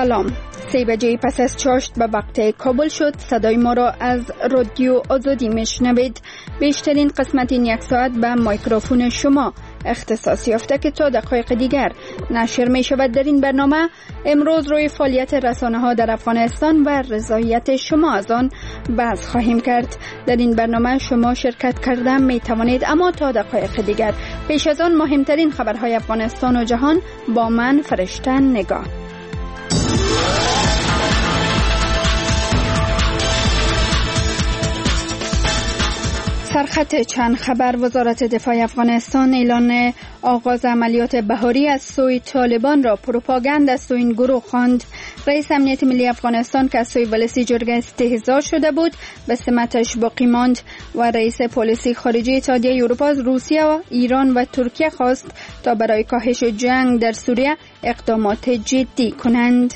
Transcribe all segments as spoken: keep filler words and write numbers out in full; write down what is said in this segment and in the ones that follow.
سلام. سه بجه پس از چاشت به وقت کابل شد. صدای ما را از رادیو آزادی میشنوید. بیشترین قسمت این یک ساعت به میکروفون شما اختصاص یافته که تا دقایق دیگر نشر می شود. در این برنامه امروز روی فعالیت رسانه ها در افغانستان و رضایت شما از آن بحث خواهیم کرد. در این برنامه شما شرکت کرده می توانید، اما تا دقایق دیگر. پیش از آن مهمترین خبرهای افغانستان و جهان با من فرشته نگاه. سرخط چند خبر. وزارت دفاع افغانستان اعلان آغاز عملیات بهاری از سوی طالبان را پروپاگاند از سوی این گروه خواند. رئیس امنیت ملی افغانستان که از سوی ولسی جرگه استهزا شده بود به سمتش باقی ماند و رئیس پلیسی خارجه اتحادیه اروپا از روسیه و ایران و ترکیه خواست تا برای کاهش جنگ در سوریه اقدامات جدی کنند.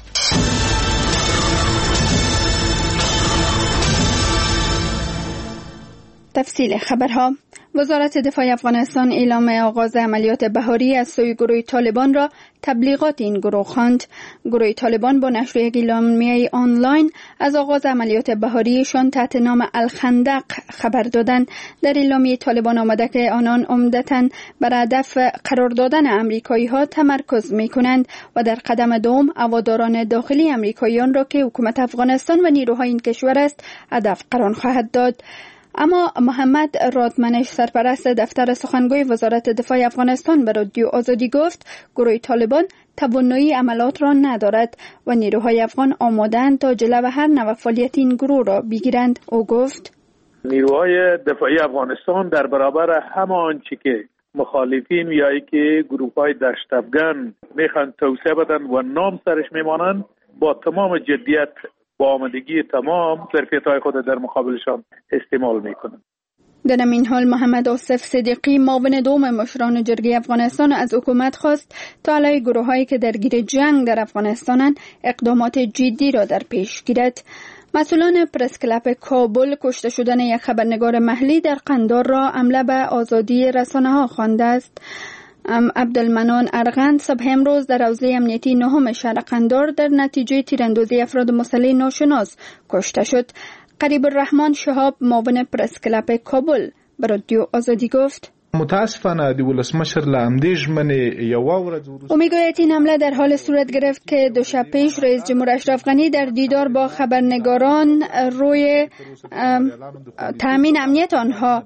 تفصیل خبرها. وزارت دفاع افغانستان اعلام آغاز عملیات بهاری از سوی گروه طالبان را تبلیغات این گروه خواند. گروه طالبان با نشر یک اعلامیه آنلاین از آغاز عملیات بهاریشان تحت نام الخندق خبر دادند. در اعلامیه طالبان آمده که آنان عمدتاً بر هدف قرار دادن امریکایی ها تمرکز می کنند و در قدم دوم هواداران داخلی امریکاییان را که حکومت افغانستان و نیروهای این کشور است هدف قرار خواهد داد. اما محمد رادمنش، سرپرست دفتر سخنگوی وزارت دفاع افغانستان، به رادیو آزادی گفت گروه طالبان توانایی عملات را ندارد و نیروهای افغان آماده‌اند تا جلو هر نوع فعالیت این گروه را بگیرند. او گفت نیروهای دفاعی افغانستان در برابر همه آنچه که مخالفین یا ای که گروه‌های دشت افغان میخوان توسعه بدن و نام سرش میمانند با تمام جدیت با آمادگی تمام ظرفیت‌های خود در مقابلشان استعمال می‌کنند. در این حال محمد آصف صدیقی، معاون دوم مشران جرگه افغانستان، از حکومت خواست تا علیه گروه‌هایی که درگیر جنگ در افغانستانند اقدامات جدی را در پیش گیرد. مسئولان پرس کلاب کابل کشته شدن یک خبرنگار محلی در قندار را حمله به آزادی رسانه‌ها خوانده است. عبدالمنان ارغند صبح امروز در حوزه امنیتی نهم شهر قندار در نتیجه تیراندازی افراد مسلح ناشناس کشته شد. قریب الرحمن شهاب، معاون پرس کلاب کابل، به رادیو آزادی گفت متاسفانه د ولسمشر له همدې ژمنې یوه ورځ وروسته او میگوید این حمله در حال صورت گرفت که دو شب پیش رئیس جمهور اشرف غنی در دیدار با خبرنگاران روی تامین امنیت آنها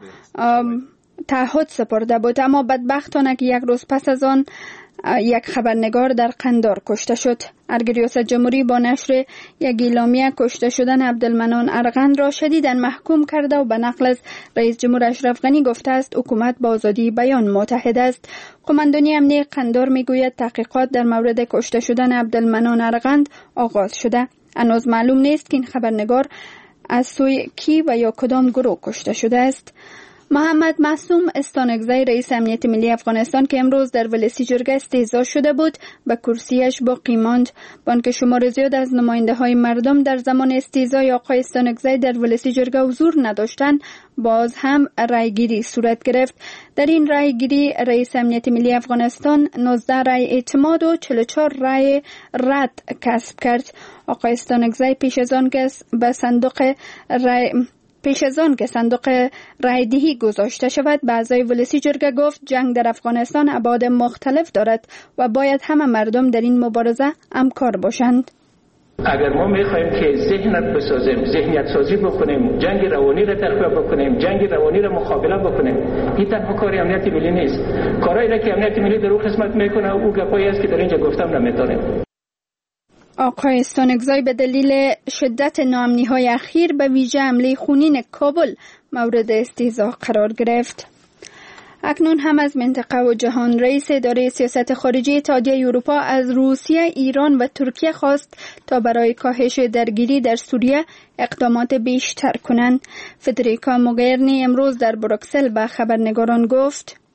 تعهد سپرده بود، اما بدبختانه که یک روز پس از آن یک خبرنگار در قندار کشته شد. ارگ ریاست جمهوری با نشر یک اعلامیه کشته شدن عبدالمنان ارغند را شدیداً محکوم کرده و به نقل از رئیس جمهور اشرف غنی گفته است حکومت با آزادی بیان متحد است. قماندانی امنیتی قندار میگوید تحقیقات در مورد کشته شدن عبدالمنان ارغند آغاز شده. هنوز معلوم نیست که این خبرنگار از سوی کی و یا کدام گروه کشته شده است. محمد معصوم استانکزی، رئیس امنیت ملی افغانستان که امروز در ولسی جرگه استهزا شده بود، به کرسیش باقی ماند. بانک شمار زیاد از نماینده های مردم در زمان استهزای آقای استانکزی در ولسی جرگه حضور نداشتند. باز هم رایگیری صورت گرفت. در این رایگیری رئیس امنیت ملی افغانستان نوزده رای اعتماد و چهل و چهار رای رد کسب کرد. آقای استانکزی پیش از آن که به صندوق رای پیش از آن که صندوق رایدهی گذاشته شود به اعضای ولسی جرگه گفت جنگ در افغانستان ابعاد مختلف دارد و باید همه مردم در این مبارزه همکار باشند. اگر ما میخوایم که ذهنیت بسازیم، ذهنیت سازی بکنیم، جنگ روانی را تقویت بکنیم، جنگ روانی را مقابله بکنیم، این تنها کار امنیت ملی نیست. کارهایی را که امنیت ملی در او خدمت میکنه او گپایی است که در اینجا گفتم نمیتونیم. آقای استانکزی به دلیل شدت ناامنی‌های اخیر به ویژه حمله خونین کابل مورد استهزا قرار گرفت. اکنون هم از منطقه و جهان. رئیس اداره سیاست خارجی اتحادیه اروپا از روسیه، ایران و ترکیه خواست تا برای کاهش درگیری در سوریه اقدامات بیشتر کنند. فدریکا موگرینی امروز در بروکسل به خبرنگاران گفت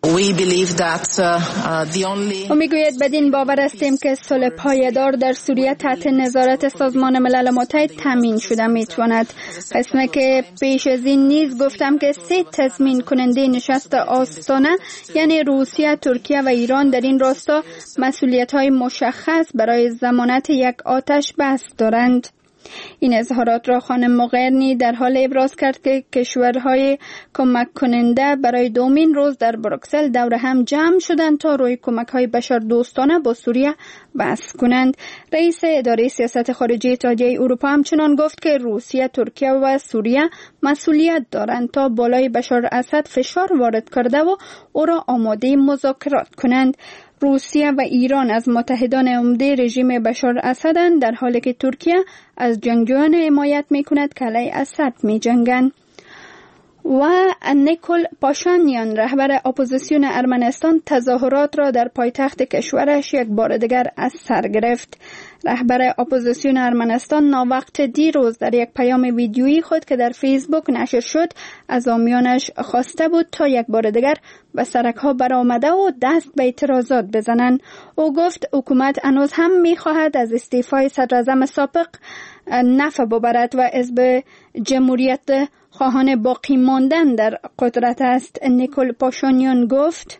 او میگوید بدین باور هستیم که صلح پایدار در سوریه تحت نظارت سازمان ملل متحد تامین شده میتواند. قسمه که پیش از این نیز گفتم که سه تضمین کننده نشست آستانه یعنی روسیه، ترکیه و ایران در این راستا مسئولیت های مشخص برای ضمانت یک آتش بس دارند. این اظهارات را خانم موغرینی در حال ابراز کرد که کشورهای کمک کننده برای دومین روز در بروکسل دور هم جمع شدند تا روی کمک‌های بشردوستانه با سوریه بحث کنند. رئیس اداره سیاست خارجی اتحادیه اروپا همچنان گفت که روسیه، ترکیه و سوریه مسئولیت دارند تا بالای بشار اسد فشار وارد کرده و او را آماده مذاکرات کنند. روسیه و ایران از متحدان عمده رژیم بشار اسدند، در حالی که ترکیه از جنگجویان حمایت میکند که علیه اسد میجنگند. و نیکول پاشانیان رهبر اپوزیسیون ارمنستان تظاهرات را در پایتخت کشورش یک بار دیگر از سر گرفت. رهبر اپوزیسیون ارمنستان ناوقت دیروز در یک پیام ویدیویی خود که در فیسبوک نشر شد از حامیانش خواسته بود تا یک بار دیگر به سرک‌ها برآمده و دست به اعتراضات بزنند. او گفت حکومت هنوز هم می‌خواهد از استعفای صدراعظم سابق نفع ببرد و حزب جمهوریت خواهان باقی ماندن در قدرت است. نیکول پاشانیان گفت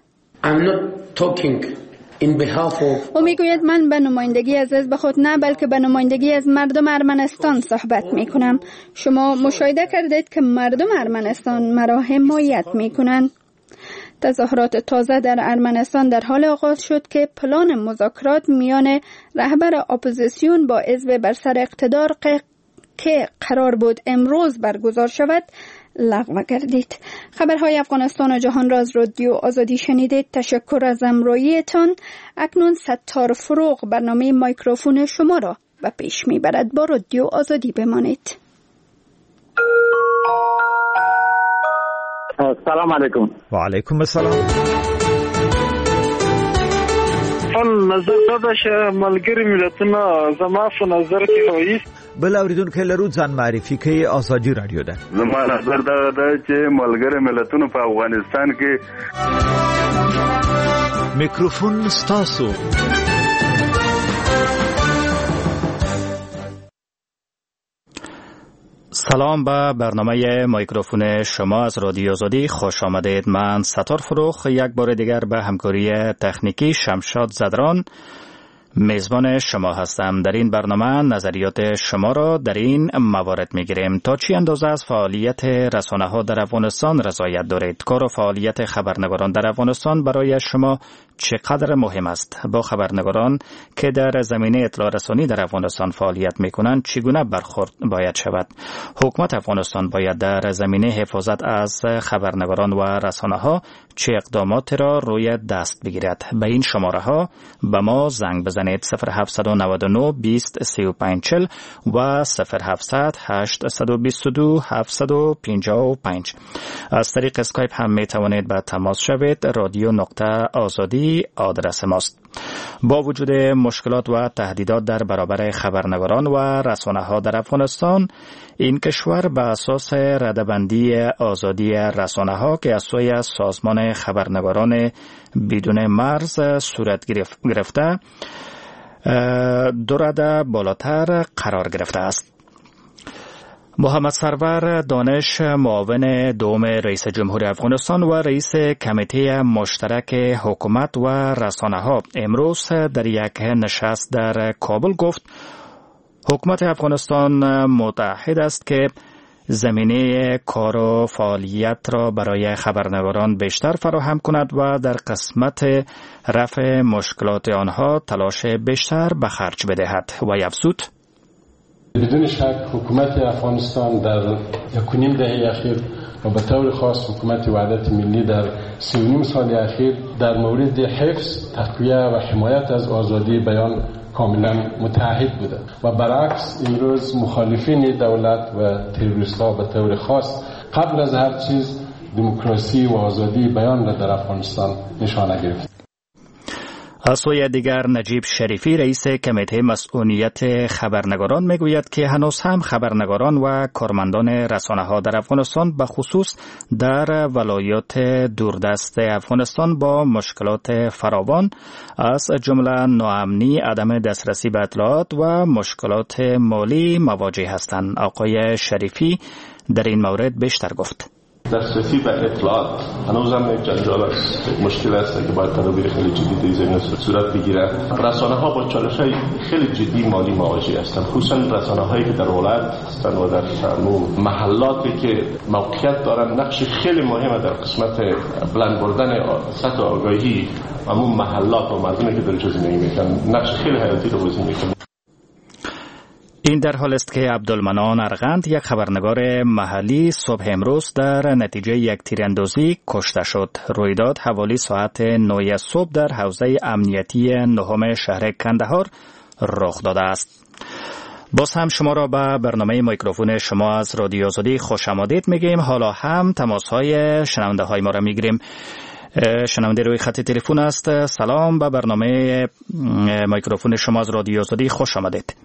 او میگوید من به نمایندگی از حزب خود نه بلکه به نمایندگی از مردم ارمنستان صحبت میکنم. شما مشاهده کردید که مردم ارمنستان مرا حمایت میکنند. تظاهرات تازه در ارمنستان در حال آغاز شد که پلان مذاکرات میان رهبر اپوزیسیون با حزب بر سر اقتدار که قرار بود امروز برگزار شود لغو گردید. خبرهای افغانستان و جهان را از رادیو آزادی شنیدید. تشکر از همراهیتان. اکنون ستار فروغ برنامه مایکروفون شما را به پیش میبرد. با رادیو آزادی بمانید. سلام علیکم. و علیکم السلام. من نظر دادش ملګری ملتونه زما په نظر کې وایي بل اوریدونکو لرو ځان معرفي کوي آزادي رادیو ده. زما نظر دا ده چې ملګری ملتونه په افغانستان کې میکروفون ستاسو. سلام به برنامه مایکروفون شما از رادیو آزادی خوش آمدید. من ستار فروخ یک بار دیگر به همکاری تکنیکی شمشاد زدران میزبان شما هستم. در این برنامه نظریات شما را در این موارد میگیریم. تا چی اندازه از فعالیت رسانه ها در افغانستان رضایت دارید؟ کار و فعالیت خبرنگاران در افغانستان برای شما چقدر مهم است؟ با خبرنگاران که در زمینه اطلاع رسانی در افغانستان فعالیت میکنند چگونه برخورد باید شود؟ حکومت افغانستان باید در زمینه حفاظت از خبرنگاران و رسانه ها چه اقدامات را روی دست بگیرد؟ به این شماره ها به ما زنگ بزنید: صفر هفت نه نه بیست سی و پنج چل و صفر هفت هشت دو دو هفت پنج پنج. از طریق اسکایپ هم می توانید به تماس شوید. رادیو نقطه آزادی آدرس ماست. با وجود مشکلات و تهدیدات در برابر خبرنگاران و رسانه ها در افغانستان، این کشور به اساس رده‌بندی آزادی رسانه ها که از سوی سازمان خبرنگاران بدون مرز صورت گرفته دو رده بالاتر قرار گرفته است. محمد سرور دانش، معاون دوم رئیس جمهور افغانستان و رئیس کمیته مشترک حکومت و رسانه ها، امروز در یک نشست در کابل گفت حکومت افغانستان متعهد است که زمینه کار و فعالیت را برای خبرنگاران بیشتر فراهم کند و در قسمت رفع مشکلات آنها تلاش بیشتر به خرج بدهد. و افزود: بدون شک حکومت افغانستان در یک و نیم دهه اخیر و به طور خاص حکومت وحدت ملی در سی و نیم سال اخیر در مورد حفظ، تقویه و حمایت از آزادی بیان کاملا متعهد بوده و برعکس امروز مخالفین دولت و تروریست‌ها به طور خاص قبل از هر چیز دموکراسی و آزادی بیان را در افغانستان نشانه گرفت. از سوی دیگر نجیب شریفی رئیس کمیته مسئولیت خبرنگاران میگوید که هنوز هم خبرنگاران و کارمندان رسانه‌ها در افغانستان به خصوص در ولایات دوردست افغانستان با مشکلات فراوان از جمله ناامنی، عدم دسترسی به اطلاعات و مشکلات مالی مواجه هستند. آقای شریفی در این مورد بیشتر گفت. دسترسی به اطلاعات هنوز هم یک جنجال است، مشکل است که باید تدابیر خیلی جدی در زمینه صورت بگیرد. رسانه ها با چالش های خیلی جدی مالی مواجه هستند، خصوصا رسانه هایی که در ولایت هستند و در محلاتی که موقعیت دارند نقش خیلی مهم در قسمت بلند بردن سطح آگاهی همون محلات و مردمی که در اینجا زندگی میکنند نقش خیلی حیاتی رو بازی میکنند. این در حال است که عبدالمنان ارغند، یک خبرنگار محلی، صبح امروز در نتیجه یک تیراندازی کشته شد. رویداد حوالی ساعت نه صبح در حوزه امنیتی نهم شهر کندهار رخ داده است. باز هم شما را به برنامه میکروفون شما از رادیو آزادی خوش آمدید میگیم. حالا هم تماس های شنونده های ما را میگیریم. شنونده روی خط تلفن است. سلام، به برنامه میکروفون شما از رادیو آزادی خوش آمدید.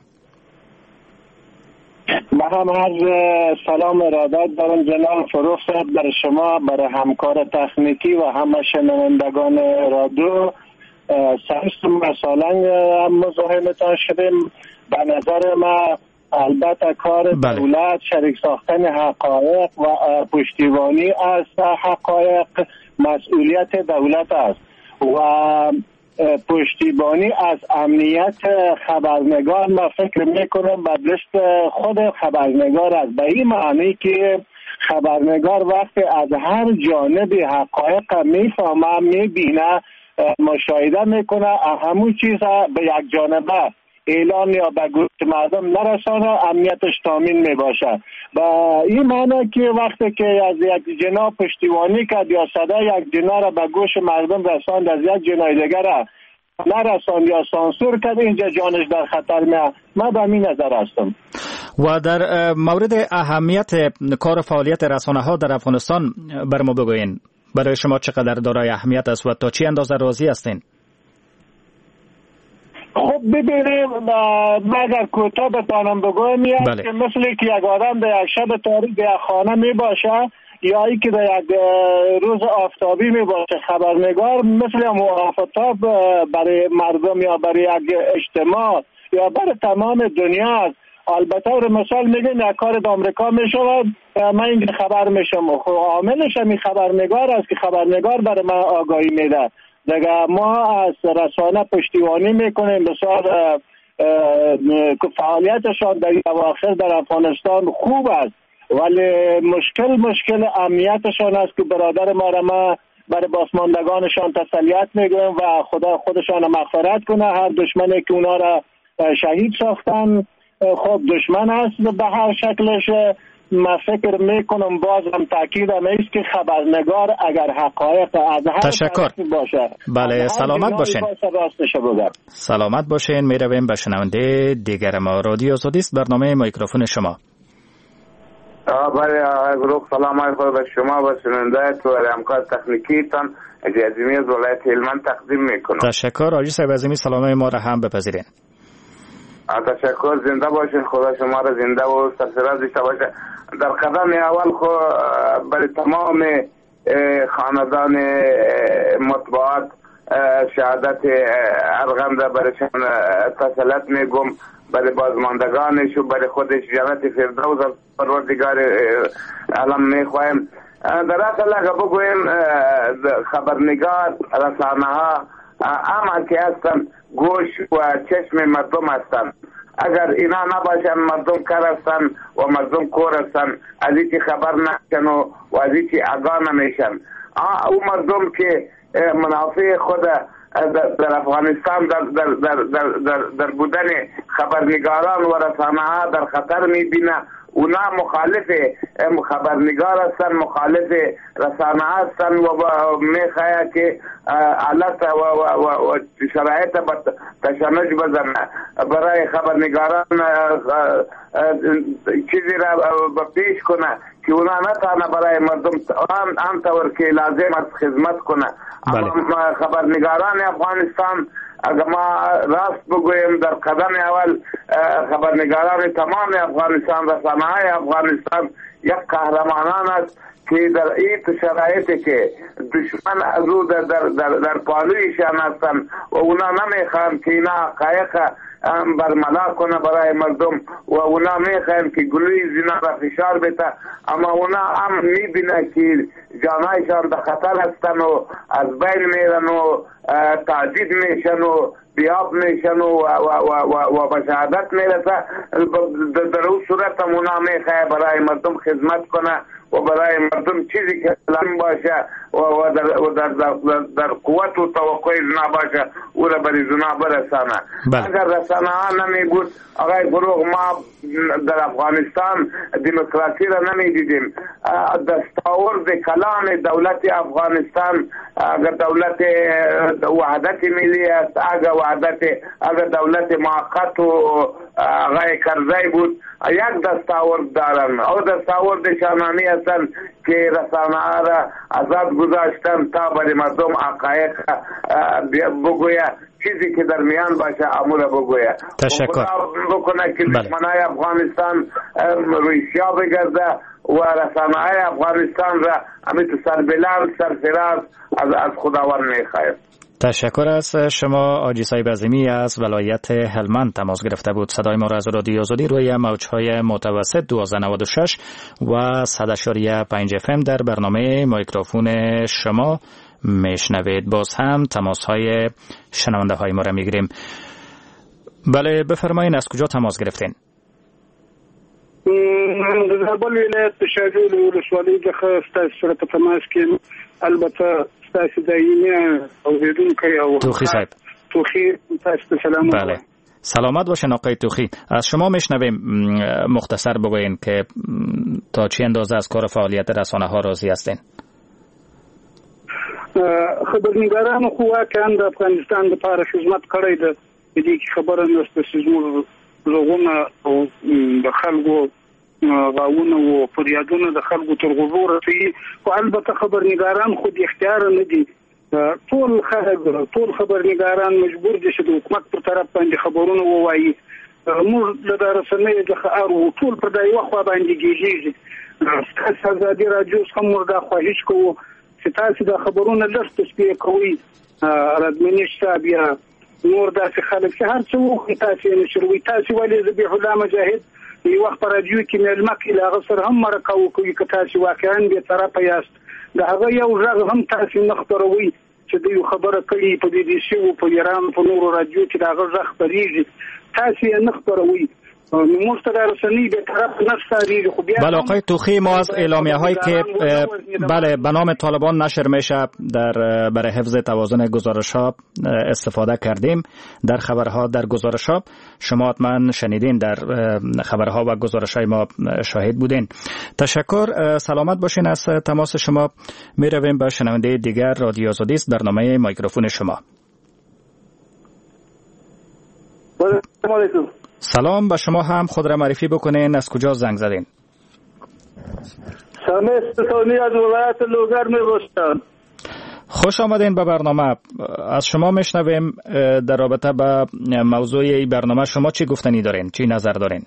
ما هم عرض سلام ارادت دارم جناب فروخ صاحب در شما، برای همکار تکنیکی و همه شنوندگان رادیو. سرست سالنگ مزاحمتان شدیم. به نظر ما البته کار بله. دولت شریک ساختن حقایق و پشتیبانی از حقایق مسئولیت دولت است و پشتیبانی از امنیت خبرنگار ما فکر میکنم به دست خود خبرنگار است، به این معنی که خبرنگار وقتی از هر جانب حقایق میفهمه، میبینه، مشاهده میکنه، همون چیز به یک جانبه اعلان یا به گوش مردم نرسانه، امنیتش تامین میباشه. و این معنی که وقتی که از یک جناح پشتیبانی کرد یا صدای یک جناح را به گوش مردم رساند، از یک جناح دیگر نرساند یا سانسور کرد، اینجا جانش در خطر میاد. من به این نظر هستم. و در مورد اهمیت کار فعالیت رسانه ها در افغانستان بر ما بگوین، برای شما چقدر دارای اهمیت است و تا چی اندازه راضی هستین؟ خب ببینیم، مگر کوتاه بتانم بگویم بله. که مثل که یک آدم در یک شب تاریک در یک خانه می باشه یا ای که در یک روز آفتابی می باشه، خبرنگار مثل آفتاب برای مردم یا برای یک اجتماع یا برای تمام دنیا است. البته رو مثال میگن یک کار در آمریکا می شود، من اینجا خبر میشم، خب عاملش هم خبرنگار است که خبرنگار برای من آگاهی میده. دیگه ما از رسانه پشتیبانی میکنیم، بسیار فعالیتشان در اواخر در افغانستان خوب است، ولی مشکل مشکل امنیتشان است که برادر ما را ما برای بازماندگانشان تسلیت میگویم و خدا خودشان مغفرت کنه. هر دشمنی که اونا را شهید ساختن خب دشمن است به هر شکلش. من فکر میکنم بازم تاکید است که خبرنگار اگر حقایق از هر تشکر باشه بله سلامت باشین سلامت باشین. میرویم به شنونده دیگر ما. رادیو آزادی است، برنامه میکروفون شما. برای گروه سلام علیکم به شما و شنونده تو همکار تکنیکی تان عزیمی از ولایت هلمند تقدیم میکنم. تشکر آقای صاحب عظیمی، سلام ما را هم بپذیرین. تشکر، زنده باشین، خدا شما را زنده و سرفراز داشته باشه. در قدم اول خو برای تمام خاندان مطبوعات شهادت ارغند برایشان تسلیت میگم، برای بازماندگانش و برای خودش جنت فردوس از پروردگار عالم میخوایم. در اصل اگر بگویم خبرنگار رسانه ها اما که هستن گوش و چشم مردم هستن. اگر اینا نباشن مردم کار هستن و مردم کور هستن، از اینکه خبر نشن و از اینکه آگاه نمیشن. او مردم که منافع خود در افغانستان در, در, در, در, در, در بودن خبرنگاران و رسانه ها در خطر میبینه، اونا مخالف خبرنگار هستن، مخالف رسانه هستن و میخواه که علت و, و, و, و شرایط تشنج بزنه برای خبرنگاران چیزی را پیش کنه که اونا نتانه برای مردم آن طور که لازم است خدمت کنه. اما خبرنگاران افغانستان اگر ما راست بگوییم در قدم اول خبرنگاران تمام افغانستان و رسانه‌های افغانستان یک قهرمانان است که در این شرایطی که دشمن از او در, در, در, در پالویشان هستند و اونا نمیخوان که اینا حقایق برملا کنه برای مردم و اونا میخوان که گلوی زنا را فشار بده، اما اونا هم میبینه که جانایشان در خطر هستن و از بین میرن و تعذیب میشن و بیاب میشن و, و, و, و, و بشهادت میرسه. در اون صورت هم اونا میخواه برای مردم خدمت کنه و برای مردم چیزی که لازم باشه و در, در, در, در قوت و توقع زنا باشه او را بر زنا برسانه. اگر رسانه ها نمی بود آقای فروغ ما در افغانستان دموکراسی را نمی دیدیم. دستاورد کلان دولت افغانستان اگر دولت وحدت ملی است، اگر وحدت اگر دولت موقت و آقای کرزی بود یک دستاورد دارن او دستاورد شانانی هستن که رسانه را آزاد گذاشتن تا برای مردم حقایق بگویه، چیزی که در میان باشه امور بگویه. تشکر. بکنه که دشمنای افغانستان رویشیا بگرده و رسانه‌های افغانستان را امیت سربلند سرفراز از, از خداوند میخواهیم. تشکر از شما. آجی صاحب عظیمی از ولایت هلمند تماس گرفته بود. صدای ما را از رادیو آزادی روی موج‌های متوسط دوازده نود و شش و صد و پنج اف ام در برنامه میکروفون شما میشنوید. باز هم تماس‌های شنونده های ما را میگیریم. بله بفرمایید، از کجا تماس گرفتین؟ در بل ولایت شاجول ولسوالی د خاصه سره تماس کې البته تاسو دایمه اوریدونکو او توخی صاحب توخی تاسو سلام. بله سلامت باشین آقای توخی. از شما میشنویم مختصر بگوین که تا چه اندازه از کار فعالیت رسانه ها راضی هستین؟ خبرنگارانو خو واقعا د افغانستان لپاره خدمت کړی ده. دې خبره نشته چې زموږ زغونه او د خلکو غاونه او فریادونه د خلکو تر غوږو رسي. خو البته خبرنگاران خود اختیار نه دي. ټول خلک ټول خبرنگاران مجبور دي چې د حکومت پر طرف باندې خبرونه ووایي. موږ د رسنیو د خبرو ټول په دای وخت باندې کېږي. تاسو ازادي راډیو څخه موږ د خواهش کوو چې تاسو د خبرونو لږ تصفیه کوئ. رادمنشتا بیا نور داسې خلک چې هر څه وخت تاسو یې نشروي. تاسو ولې ذبیح الله مجاهد یو وخت پر رادیو کې مېلمه کې لاغه سره هم مرکه وکوي که تاسو واقعا به طرفه یاست. دا هغه یو ځای هم تاسو نه خبروي چې د خبره کوي په دې دي شی په ایران په نورو رادیو کې دا هغه ځخ پریږي تاسو یې نه خبروي. بله آقای توخی، ما از اعلامیه هایی که بله به نام طالبان نشر میشه در برای حفظ توازن گزارش ها استفاده کردیم در خبرها در گزارش ها. شما حتما شنیدین، در خبرها و گزارش های ما شاهد بودین. تشکر. سلامت باشین. از تماس شما می رویم به شنونده دیگر. رادیو آزادی است، برنامه میکروفون شما. سلام علیکم. سلام به شما هم. خود را معرفی بکنین، از کجا زنگ زدین؟ سامی استثانی از ولایت لوگر می باشم. خوش آمدین به برنامه. از شما میشنویم در رابطه با موضوع این برنامه. شما چی گفتنی دارین؟ چی نظر دارین؟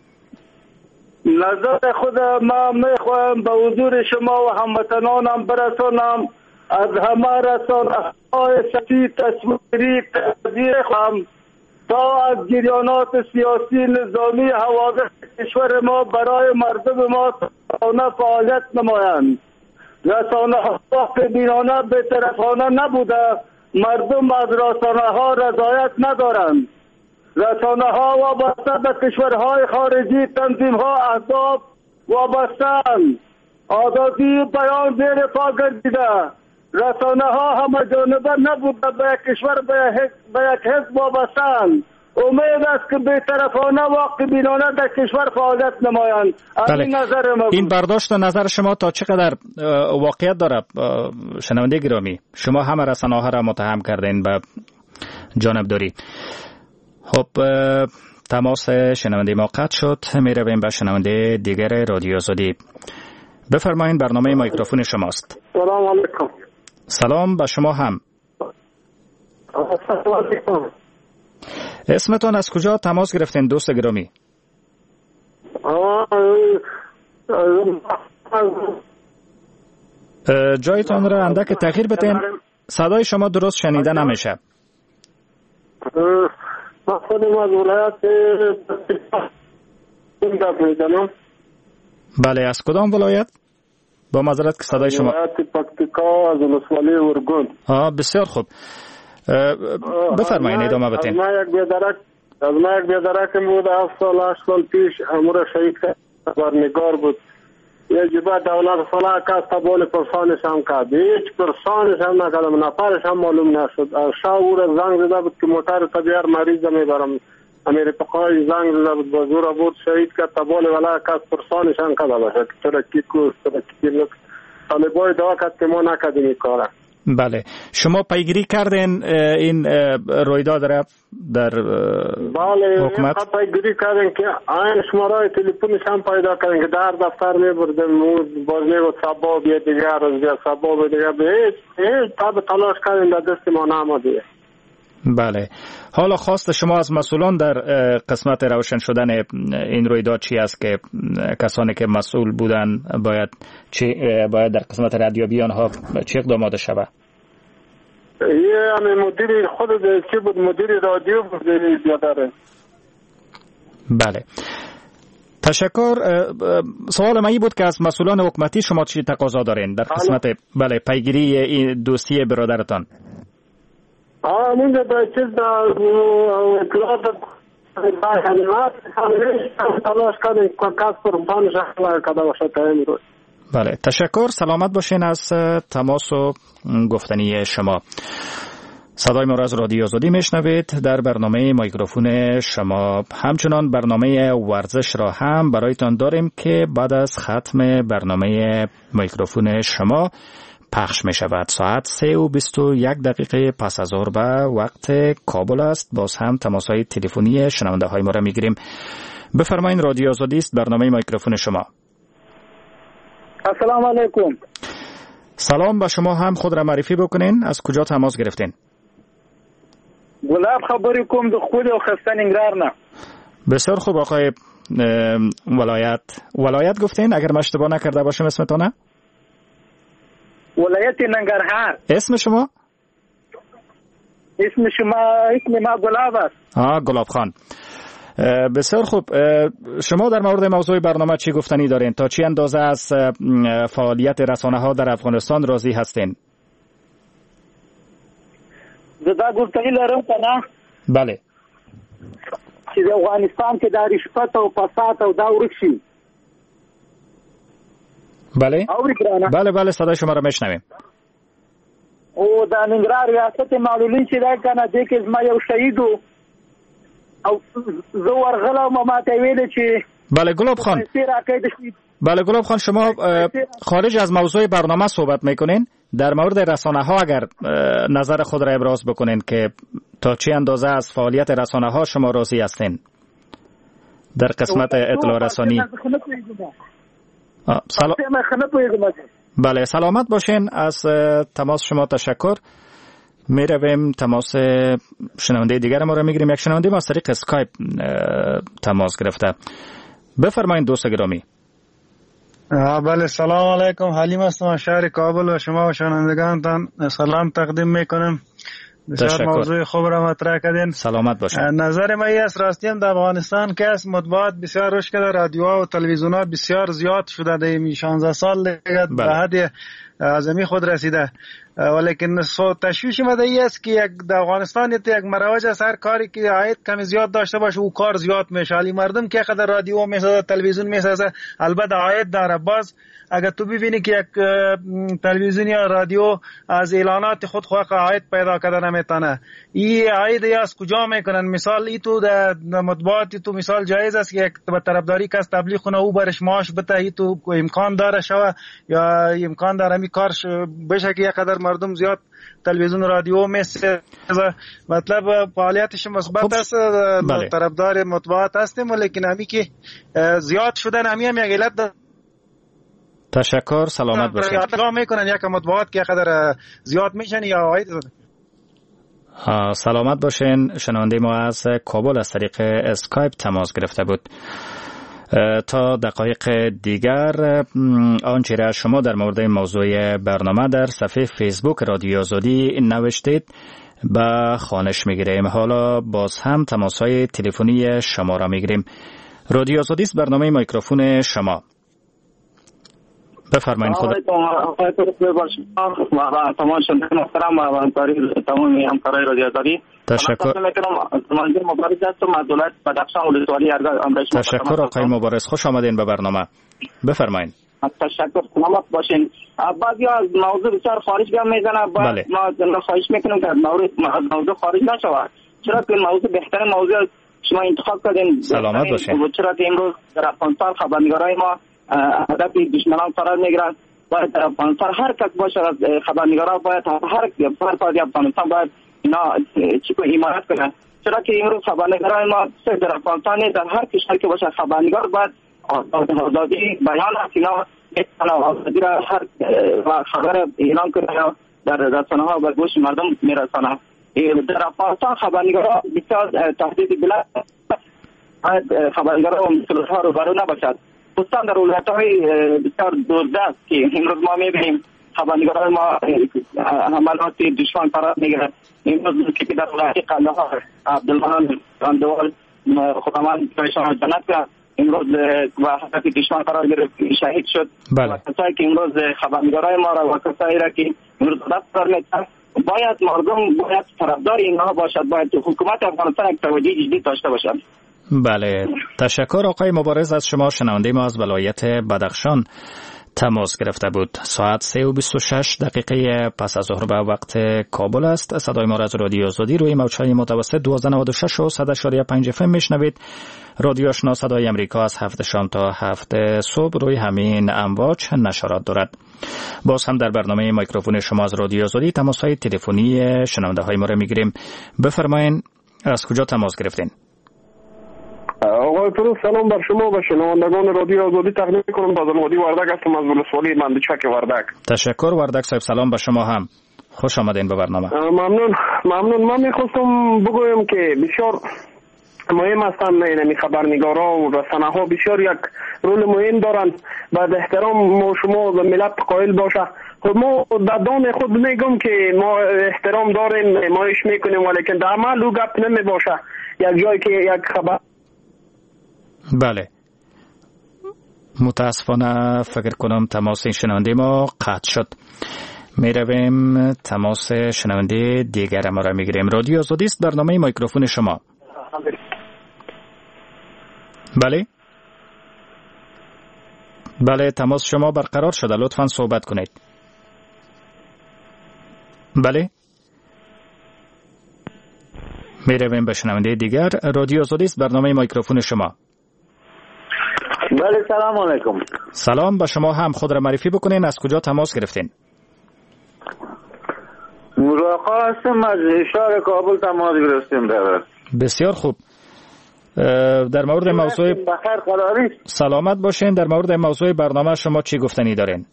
نظر خود ما میخواهم به حضور شما و هموطنانم برسانم. از همه رسانه‌های شخصی تصویری تقدیر خواهم تا از جریانات سیاسی نظامی حوادث کشور ما برای مردم ما رسانه فعالیت نمایند. رسانه ها بینانه به طرفانه نبوده، مردم از رسانه ها رضایت ندارند. رسانه ها وابسته به کشورهای خارجی، تنظیم ها احزاب وابسته‌اند. آزادی بیان زیر پا گردیده. رسانه ها همه جانبه نبوده، به یک کشور به یک حزب وابسته‌اند. امید است که بی‌طرفانه و قبیلانه در کشور فعالیت نمایند. بله. این نظر ما. این برداشت و نظر شما تا چقدر واقعیت داره؟ شنونده گرامی، شما همه رسانه ها را متهم کردین به جانبداری. خب تماس شنونده ما قطع شد. می رویم به شنونده دیگر رادیو آزادی. بفرمایید، برنامه میکروفون شماست. سلام علیکم. سلام به شما هم. اسمتون از کجا تماس گرفتین دوست گرامی؟ جایتون را اندک تغییر بدین، صدای شما درست شنیده نمیشه. من خودم از ولایت بله، از کدام ولایت؟ با معذرت که صدای شما ولایت پکتیکا از ولسوالی ورگون. آه بسیار خوب، بفرمایید ادامه بدین. از ما یک بیادرک از ما یک بیادرکم بود، هفت سال هشت سال پیش امور شهید خبرنگار بود. یه جبه دولت صلاح کست تبال پرسانش هم کرد، هیچ پرسانش هم نکردم، نفرش هم معلوم نشد. از شا او را زنگ زده بود که موتر طبیعر مریض میبرم، امیر پقای زنگ زده بود بازور بود شهید که تبال ولا کست پرسانش هم کرده باشه که ترکی کوست ترکی نکس طالبای دعا کرد که ما نکردیم این کاره. بله، شما پیگیری کردین این رویداد را در بله حکومت؟ بله پیگیری کردین که این شماره تلفنش هم پیدا کردین که در دفتر میبردن بازی و سبا بیا دیگر روز بیا سبا بیا دیگر هیچ هیچ تاب تلاش کردین در دست ما نامده. بله، حالا خواست شما از مسئولان در قسمت روشن شدن این رویداد چی است که کسانی که مسئول بودن باید چی باید در قسمت ردیابی آنها چه اقدامات شود؟ یه همه مدیر خود چی بود، مدیر رادیو بود بیادره. بله، تشکر. سوال من این بود که از مسئولان حکومتی شما چی تقاضا دارین در قسمت بله پیگیری این دوستی برادرتان؟ آه منذ دا چیز دا اطلاعات تلاش کردیم که کس پر امتحانش اخلاق کده باشه تا امروز. بله، تشکر. سلامت باشین از تماس و گفتنی شما. صدای ما را از رادیو آزادی میشنوید. در برنامه میکروفون شما همچنان برنامه ورزش را هم برایتان داریم که بعد از ختم برنامه میکروفون شما پخش می شود. ساعت سه و بیست و یک دقیقه پس از ظهر به وقت کابل است. باز هم تماس های تلفنی شنونده های ما را می گیریم. بفرمایید، رادیو آزادی است، برنامه میکروفون شما. السلام علیکم. سلام، با شما هم خود را معرفی بکنین. از کجا تماس گرفتین؟ گلاب خبری کوم د خود او خسته ننگرهار نه. بسیار خوب آقای ولایت ولایت گفتین اگر من اشتباه نکرده باشم اسمتونه؟ ولایت ننگرهار. اسم شما؟ اسم شما اسم ما گلاب است. آه گلاب خان. بسیار خوب، شما در مورد موضوع برنامه چی گفتنی دارین؟ تا چی اندازه از فعالیت رسانه ها در افغانستان راضی هستین؟ زدا گفتنی لرم کنه؟ بله. چې د افغانستان کې د رشوت او فساد او دا ورک شي. بله بله بله صدای شما را میشنویم. او د ننګرهار ریاست معلولین چې دا کنه د کې زما یو شهید او زه ورغلم ما ته ویل چې بله گلاب خان بله گلاب خان شما خارج از موضوع برنامه صحبت میکنین. در مورد رسانه ها اگر نظر خود را ابراز بکنین که تا چه اندازه از فعالیت رسانه ها شما راضی هستین در قسمت اطلاع رسانی؟ سلام. بله سلامت باشین. از تماس شما تشکر. می رویم تماس شنونده دیگر ما را می گیریم. یک شنونده ما از طریق اسکایپ تماس گرفته. بفرمایید دوست گرامی. بله سلام علیکم، حلیم هستم از شهر کابل و شما و شنوندگانتان سلام تقدیم میکنم. بسیار موضوع خوب را مطرح کردین. سلامت باشید. نظر من است راستی در افغانستان که است مطبوعات بسیار رشد کرده، رادیوها و تلویزیونها بسیار زیاد شده در این شانزده سال دیگه به حد اعظمی خود رسیده. ولیکن تشویش مدعی است که یک در افغانستان یک مروج است هر کاری که عاید کمی زیاد داشته باشه او کار زیاد میشه. علی مردم که قدر رادیو میسازه تلویزیون میسازه البته عاید داره. باز اگر تو ببینی که یک تلویزیون یا رادیو از اعلانات خود خواهد عاید پیدا کردن نمیتونه، این عاید از کجا میکنن؟ مثال ای تو در مطبوعات تو مثال جایز است که یک طرفداری کس تبلیغ کنه او برش معاش بده، ای تو امکان داره شوه یا امکان داره می کار بشه که یک قدر مردم زیاد تلویزیون و رادیو میسازه. مطلب فعالیتش مثبت است. بله. طرفدار مطبوعات هستیم ولیکن همی که زیاد شدن همی هم یک علت. تشکر. سلامت باشید. اطلاع میکنن یک مطبوعات که قدر زیاد میشن یا عاید. سلامت باشین. شنونده ما از کابل از طریق اسکایپ تماس گرفته بود. تا دقایق دیگر آنچه را شما در مورد موضوع برنامه در صفحه فیسبوک رادیو آزادی نوشتید به خوانش میگیریم. حالا باز هم تماس‌های تلفنی شما را میگیریم. رادیو آزادی است، برنامه میکروفون شما. بفرمایید. خدا آقای پروفسور باشید و تمام شنوندگان محترم و همکاری تمام همکارای رادیو آزادی تشکر. منظور مبارز هستم از ولایت بدخشان ولسوالی ارگال. تشکر آقای مبارز، خوش آمدین به برنامه. بفرمایید. تشکر. سلامت باشین. بعضی از موضوع بسیار خارج گام میزنه، باید ما خواهش میکنیم که موضوع موضوع خارج نشود، چرا که موضوع بهترین موضوع شما انتخاب کردین. سلامت باشین. چرا که امروز در افغانستان خبرنگارای ما هدف دشمنان قرار میگیرند. باید در افغانستان هر کس باشه از خبرنگارا باید هر هر فرد افغانستان باید اینا چیکو حمایت کنه، چرا که امروز خبرنگارای ما در افغانستان در هر کشور که باشه خبرنگار باید آزادی بیان هست، اینا میتونه آزادی را هر خبر اعلام کنه در رسانه ها به گوش مردم میرسانه. در افغانستان خبرنگارا بسیار تهدید بلند باید خبرنگارا و مسئولات ها رو برو نباشد، خصوصا در ولایت‌های بسیار دوردست که امروز ما می‌بینیم خبرنگاران ما حملات دشمن قرار می‌گیرند. امروز که در ولایت قندهار عبدالمنان اندوال خداوند ایشان جنت کرد، امروز و هدف دشمن قرار گرفت، شهید شد. بله. کسایی که امروز خبرنگارای ما را و کسایی را که امروز دست قرار می‌دهند باید مردم باید طرفدار اینها باشد، باید حکومت افغانستان یک توجه جدی داشته باشد. بله، تشکر آقای مبارز. از شما شنونده ما از ولایت بدخشان تماس گرفته بود. ساعت سه و بیست و شش دقیقه پس از ظهر به وقت کابل است. صدای ما را از رادیو آزادی روی موج‌های متوسط دوازده نود و شش و صد و پنج اف ام میشنوید. رادیو آشنا صدای امریکا از هفت شام تا هفت صبح روی همین امواج نشرات دارد. باز هم در برنامه میکروفون شما از رادیو آزادی تماس‌های تلفنی شنونده های ما را میگیریم. بفرمایید از کجا تماس گرفتین؟ آقای پروف سلام بر شما و شنوندگان رادیو آزادی. تقدیم می‌کنم بازنوادی وردک هستم از ولسوالی مندچک وردک. تشکر وردک صاحب، سلام به شما هم. خوش آمدین به برنامه. ممنون ممنون. من می‌خواستم بگویم که بسیار مهم هستند این خبرنگارا و رسانه‌ها، بسیار یک رول مهم دارند. بعد احترام ما شما و ملت قائل باشه. خب ما در دان خود میگم که ما احترام داریم، حمایت میکنیم، ولی در عمل او گپ نمی باشه. یک جایی که یک خبر بله، متاسفانه فکر کنم تماس شنونده ما قطع شد. می رویم تماس شنونده دیگر ما را می گیریم. رادیو آزادی است، برنامه میکروفون شما. بله بله، تماس شما برقرار شده، لطفاً صحبت کنید. بله، می رویم به شنونده دیگر. رادیو آزادی است، برنامه میکروفون شما. بله، سلام علیکم. سلام به شما هم. خود را معرفی بکنین، از کجا تماس گرفتین؟ مراقا هستم، از شهر کابل تماس گرفتیم. در بسیار خوب. در مورد موضوع بخیر قراری سلامت باشین. در مورد موضوع برنامه شما چی گفتنی دارین؟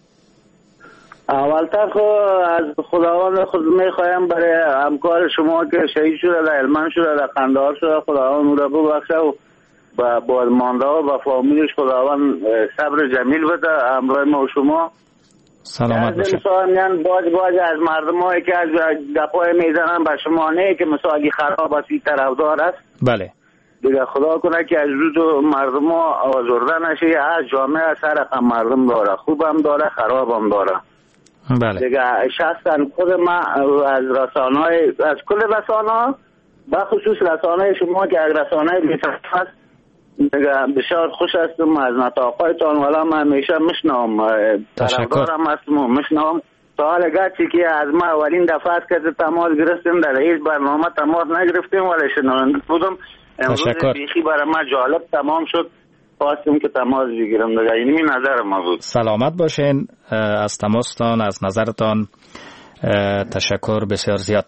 اولتر خو از خداوند خود میخوایم برای همکار شما که شهید شده در هلمند شده در قندهار شده، خداوند او را ببخشه و با بازمانده و با فامیلش خداوند صبر جمیل بده. همراه ما و شما سلامت باشه. میان باز باز از مردم هایی که از گپای میزنن به شما نه که مثالی خراب است این طرفدار است. بله دیگه خدا کنه که از روز مردم ها آزرده نشه. از جامعه سر هم مردم داره، خوب هم داره، خراب هم داره. بله دیگه شخصا خود ما از رسانه های از کل رسانه ها به خصوص رسانه شما که از رسانه بی‌طرف هست دیگه بسیار خوش هستم از نطاقایتان. والا من همیشه میشنوم، طرفدارم هستم و میشنوم. تا حال گرچه که از ما اولین دفعه است که تماس گرفتیم، در هیچ برنامه تماس نگرفتیم ولی شنونده بودم. امروز بیخی برای ما جالب تمام شد، خواستیم که تماس بگیرم دیگه. اینمی نظر ما بود. سلامت باشین. از تماستان، از نظرتان تشکر بسیار زیاد.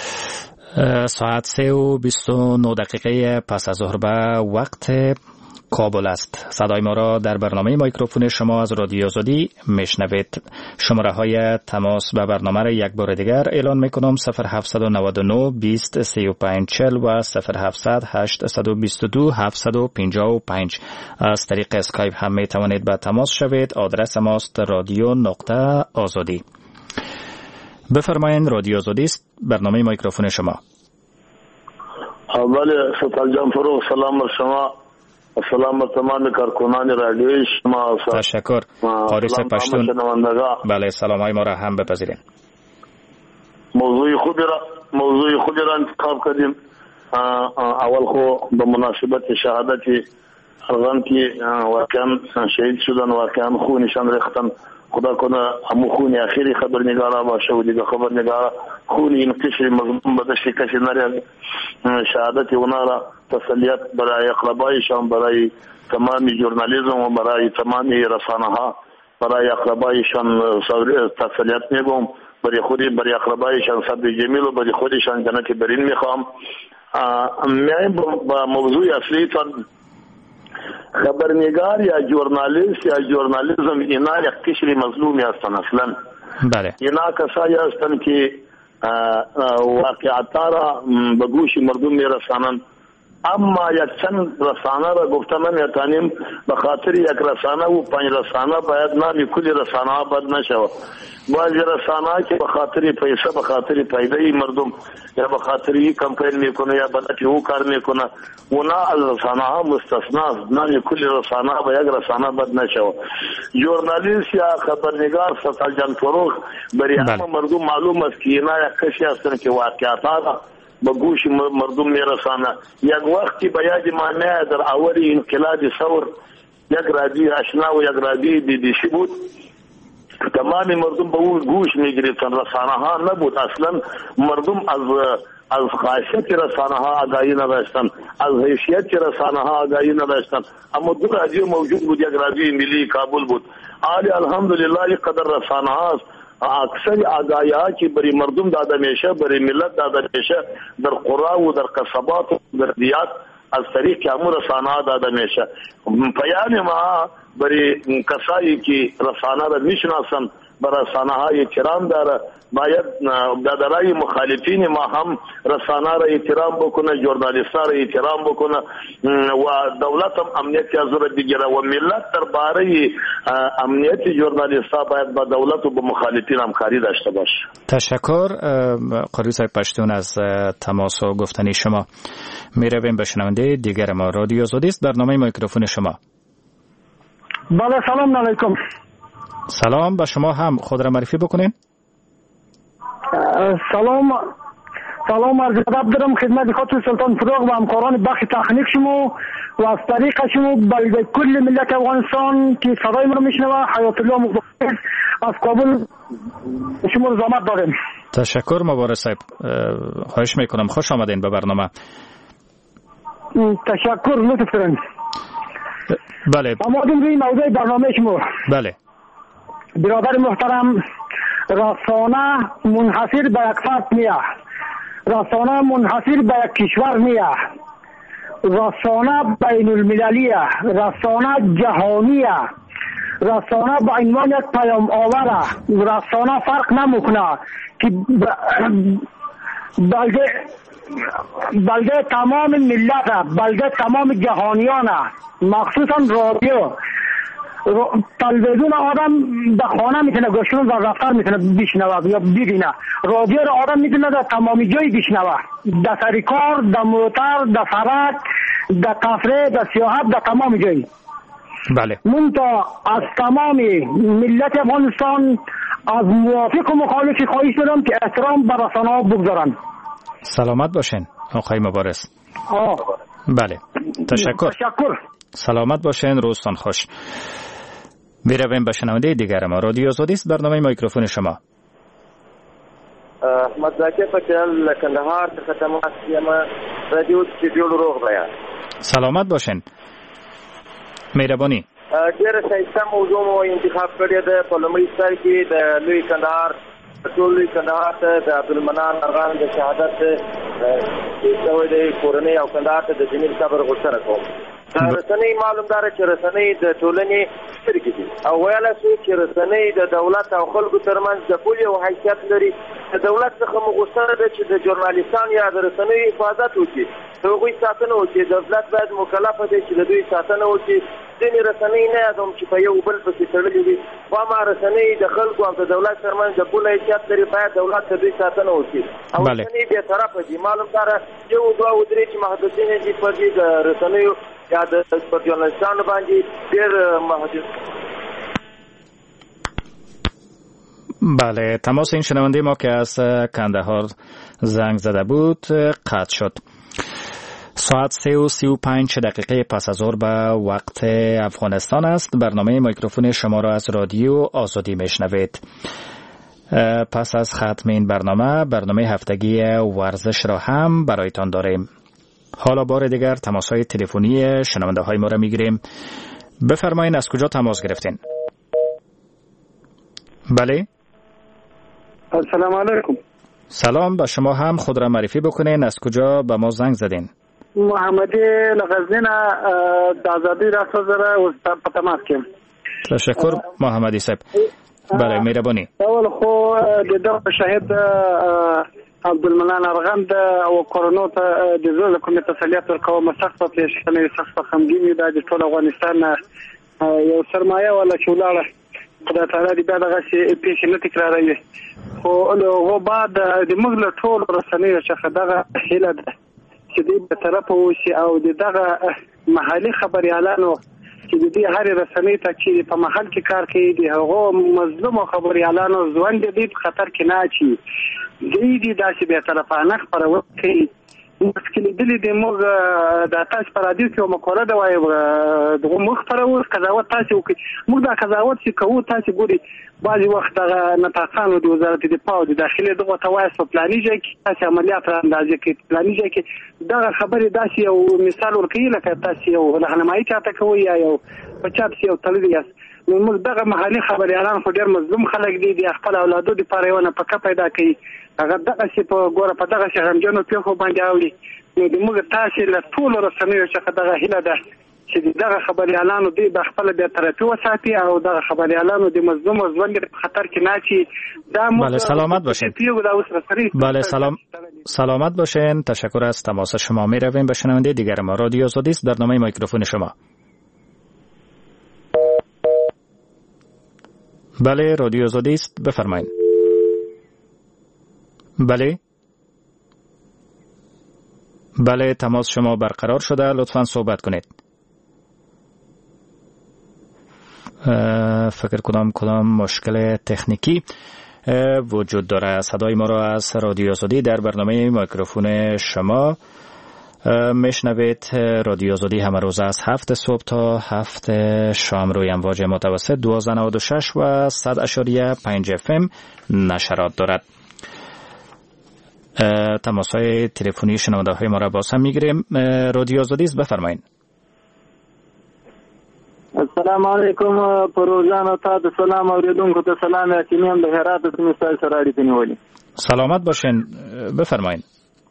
ساعت سه و بیست و نه دقیقه پس از ظهر به وقت کابل است. صدای ما را در برنامه میکروفون شما از رادیو آزادی میشنوید. شماره های تماس به برنامه را یک بار دیگر اعلان میکنم: صفر هفت نه نه بیست سی و پنج چهل و صفر هفت هشت دو دو هفت پنج پنج. از طریق اسکایپ هم می توانید به تماس شوید. آدرس ماست رادیو نقطه آزادی. بفرمایید، رادیو آزادی است، برنامه میکروفون شما. بله، ستال جان فروغ، سلام بر شما، سلام بر تمام کارکنان رادیوی شما. تشکر. قاریس پشتون. بله، سلام های ما را هم بپذیرین. موضوع خوبی را موضوع خوبی را انتخاب کردیم. اول خو به مناسبت شهادت افغان که واقعا شهید شدن، واقعا خونشان ریختن، خدا کنه همو خونی اخیری خبرنگارا باشه و دیگه خبرنگارا خونی این قشر مظلوم به دشت کسی نرید. شهادت اونا را تسلیت برای اقربایشان، برای تمامی جورنالیزم و برای تمامی رسانه ها، برای اقربایشان تسلیت میگم. برای خودی برای اقربایشان صبر جمیل و برای خودشان جنت برین میخوام. میایم با موضوع اصلی تان. خبرنگار یا جورنالیست یا جورنالیزم اینا یک قشر مظلومی هستن اصلا. بله. اینا کسایی هستن که واقعیت را به گوش مردم میرسانند. اما یک چند رسانه را گفتم نمیتونیم به خاطر یک رسانه و پنج رسانه باید نامی کلی رسانه ها بد نشود. بعضی رسانه که به خاطر پیسه، به خاطر پیدای مردم یا به خاطر این کمپین میکنه یا بدکی او کار میکنه، اونا از رسانه ها مستثنا. نامی کلی رسانه به یک رسانه بد نشود. جورنالیست یا خبرنگار ستال جان فروغ برای همه مردم معلوم است که اینا یک کسی هستن که واقعیت ها به گوش مردم میرسانه. یک وقتی به یاد ما نه در اولی انقلاب ثور یک رادیو آشنا و یک رادیو بی بی سی بود. تمام مردم به اون گوش میگرفتن، رسانه ها نبود اصلا. مردم از از خاصیت رسانه ها آگاهی نداشتن، از حیثیت رسانه ها آگاهی نداشتن. اما دو رادیو موجود بود، یک رادیو ملی کابل بود. حالی الحمدلله یک قدر رسانه ها اکثر آگاهی ها که برای مردم داده میشه، برای ملت داده میشه، در قرا و در قصبات و در دیات از طریق همون رسانه ها داده میشه. پیام ما برای کسایی که رسانه را میشناسن، برای رسانه های احترام داره. باید دادرای مخالفین ما هم رسانه را احترام بکنه، جورنالیست را احترام بکنه و دولت هم امنیت از را بگیره و ملت درباره امنیت جورنالیست ها باید با دولت و با مخالفین همکاری داشته باشه. تشکر قاری صاحب پشتون از تماس و گفتنی شما. میرویم به شنونده دیگر ما. رادیو آزادی است، برنامه میکروفون شما. بله، سلام علیکم. سلام به شما هم. خود را معرفی بکنین. سلام سلام عرض ادب دارم خدمت خاطر سلطان فروغ و همکاران بخش تکنیک شما و از طریق شما بلده کل ملت افغانستان که صدای ما رو میشنوه. حیات الله مبارک از کابل شما رو زحمت داریم. تشکر مبارک صاحب، خواهش میکنم خوش آمدین به برنامه. تشکر، لطف کنید. بله. آمدیم روی موضوع برنامه شما. بله. برادر محترم، رسانه منحصر به یک فرد نیه، رسانه منحصر به یک کشور نیه، رسانه بین المللیه، رسانه جهانیه، رسانه به عنوان یک پیام آوره. رسانه فرق نمیکنه که بلکه بلکه تمام ملت، بلکه تمام جهانیانه، مخصوصا رادیو. تلویزیون آدم در خانه میتونه گوشون در رفتار میتونه بشنوه یا ببینه. رادیو رو آدم میتونه در تمامی جایی بشنوه، در سر کار، در موتر، در سرک، در کافه، در سیاحت، در تمام جایی. بله. منتها از تمام ملت افغانستان از موافق و مخالف خواهش دارم که احترام به رسانه ها بگذارن. سلامت باشین آقای مبارز. آه. بله. تشکر. تشکر. سلامت باشین، روزتان خوش. میرویم به شنونده دیگر ما. رادیو آزادی است، برنامه میکروفون شما. احمد زاکر پچل کندهار څخه تماس یم. رادیو استودیو روغ بیان. سلامت باشین. مهرباني. ډېر ښایسته موضوع مو انتخاب کړې ده. په لومړي سر کې د لوی کندهار ټول لوی کندهار ته د عبدالمنان ارغان د شهادت د کورنۍ او کندهار ته د جمیل صبر غوښتنه کوم. رسنۍ معلوم داره چې رسنۍ د ټولنې سترګې دي او ویلی شو چې رسنۍ د دولت او خلکو ترمنځ د پول یو حیثیت لري. د دولت څخه مو غوښتنه ده چې د ژورنالیستان یا د رسنیو حفاظت وکړي، د هغوی ساتنه وکړي. دولت باید مکلفه دی چې د دوی ساتنه وکړي. ځینې رسنۍ نه یادوم چې په یو بل پسې تړلې وي، خو هغه رسنۍ د خلکو او د دولت ترمنځ د پول حیثیت لري، باید دولت د دوی ساتنه وکړي. او رسنۍ بېطرفه دي. معلوم داره یو دوه او درې چې محدودین دي په دې د رسنیو یا د ژورنالیستانو باندې ډېر محدود. بله، تماس این شنونده ما که از کندهار زنگ زده بود قطع شد. ساعت سه و سی و پنج دقیقه پس از ظهر به وقت افغانستان است. برنامه میکروفون شما را از رادیو آزادی میشنوید. پس از ختم این برنامه برنامه هفتگی ورزش را هم برایتان داریم. حالا بار دیگر تماس های تلفنی شنونده های ما را میگیریم. بفرمایید از کجا تماس گرفتین؟ بله. السلام علیکم. سلام، با شما هم خود را معرفی بکنین. از کجا به ما زنگ زدین؟ محمدی لغزنین د آزادی راستو زره په تماس کې. تشکر محمدی صاحب. بله، مهربانی. اول خو د دغه شهید عبدالمنان ارغند او کورونو ته د زړه کومې تسلیت ورکوم. سخت پېښه سخت غمګینه ده. د ټول افغانستان یو سرمایه ولا چولاړه خدای تعالی دې دا دغه شی پیښه نه تکراروي. خو له بعد د موږ له ټول رسنیو څخه دغه هیله ده چې دې په طرف وشي او دغه محلي خبريالانو چې دې هر رسنۍ ته چې په محل کې کار کوي دي هغه مظلوم خبريالانو ځوان دې په خطر کې نه اچي. دې دې داسې به طرفانه خبرونه کوي. مشکل دې دې موږ د تاسو پر رادیو کې مقاله دا وایي دغه مخ پر اوس قضاوت تاسو کوي. موږ دا قضاوت چې کوو تاسو ګوري بعضی وخت د نتاخانو د وزارت دفاع او د داخلي دغه توایس په پلاني ځای کې تاسو عملیات اندازې کې پلاني ځای کې دا خبره داسې یو مثال ورکړي لکه تاسو یو راهنمایي چاته کوي یا یو په چاپ یو تلویزیون. نو موږ دغه محلي خبريالان خو ډېر مظلوم خلک دي. د خپل اولادو لپاره یو نه پکا پیدا کوي. هغه دغه شی په ګوره په دغه شی غمجنو پیښو باندې اوړي. نو د موږ تاسو له ټول رسنیو څخه دغه هیله ده چې دغه خبريالانو دې د خپل بیا طرفي وساتي او دغه خبريالانو د مظلوم ژوند په خطر کې نه چی. دا بله، سلامت باشین. بله، سلام سلامت باشین. تشکر از تماس شما. می رویم به شنونده دیگر ما. رادیو آزادی است، برنامه میکروفون شما. بله، رادیو آزادی است، بفرمایید. بله بله تماس شما برقرار شده، لطفاً صحبت کنید. فکر کنم کدام مشکل تکنیکی وجود داره. صدای ما را از رادیو آزادی در برنامه میکروفون شما میشنوید. رادیو آزادی همه روز از هفت صبح تا هفت شام روی امواج متوسط دوازده نود و شش و صد اشاریه پنج اف ام نشرات دارد. تماس های تلفنی شنونده های ما را باز هم میگیریم. رادیو آزادی است، بفرمایید. السلام علیکم. پروزان او تاسو سلام اوریدونکو ته سلام. یقیناً د هرات د مثال سره اړیکې نیولې. سلامت باشین، بفرمایید.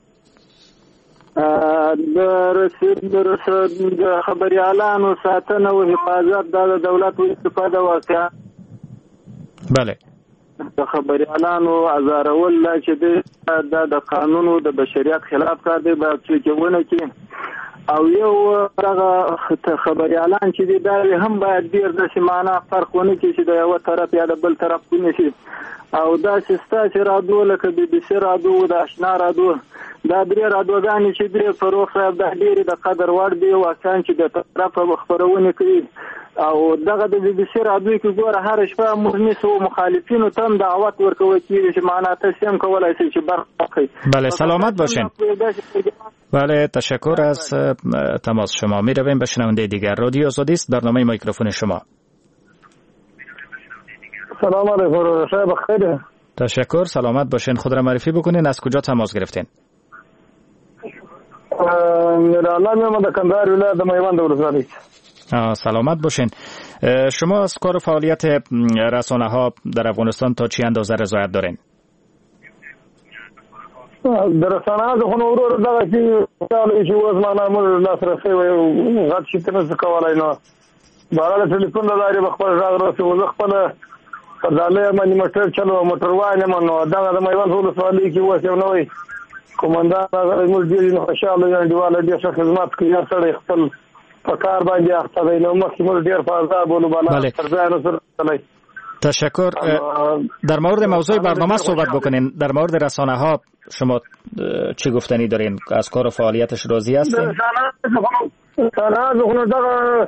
د رسید د خبريالانو ساتنه او حفاظت د دولت او استفاده واقع. بله. د خبريالانو ازارول چې د قانون او د بشریت خلاف کار دی به چېونه کې او یو دغه خبريالان چې دا هم باید ډیر د سیمانه فرق ونه کړي چې د یو طرف یا د بل طرف کې نشي. او دا سیستم چې رادیو لکه بي بي سي رادیو د آشنا رادیو دا درې رادیوګانې چې د فروغ صاحب د ډېری د قدر وړ دی واکان چې د طرف خبرونه کوي. او دغه د بي بي سي رادیو کې ګوره هر شپه مهمس او مخالفینو ته دعوت ورکوي چې معنا تاسو هم کولای شئ چې برخه. بله، سلامت باشین. بله، تشکر از تماس شما. می رویم به شنونده دیگر. رادیو آزادی است، برنامه میکروفون شما. سلام علیکم. شب بخیر. تشکر، سلامت باشین. خود را معرفی بکنین. از کجا تماس گرفتین؟ میرالله میم د کندهار ولایت د میوند ولسوالۍ. سلامت باشین. شما از کار فعالیت رسانه ها در افغانستان تا چی اندازه رضایت دارین؟ در رسانه د خو ورور دغه چې تعالی چې وزمانه مول لاسرسي وي غټ شي ته څه کولای نو بارا د ټلیفون د لارې بخبر راغ راسي وز خپل خدای باندې موټر چلو موټر وانه منو دغه د میوان ټول سوالي کې وسه نو وي کومندان موږ دې نو خوشاله یو دیواله دې څه خدمات کوي یا سره خپل پکار باندې اخته دی نو مخکې موږ ډیر فاضا بولو بالا تر ځای سره تلای. تشکر. در مورد موضوع برنامه صحبت بکنین. در مورد رسانه ها شما چی گفتنی دارین؟ از کار و فعالیتش راضی هستین؟ رسانه خونو دغه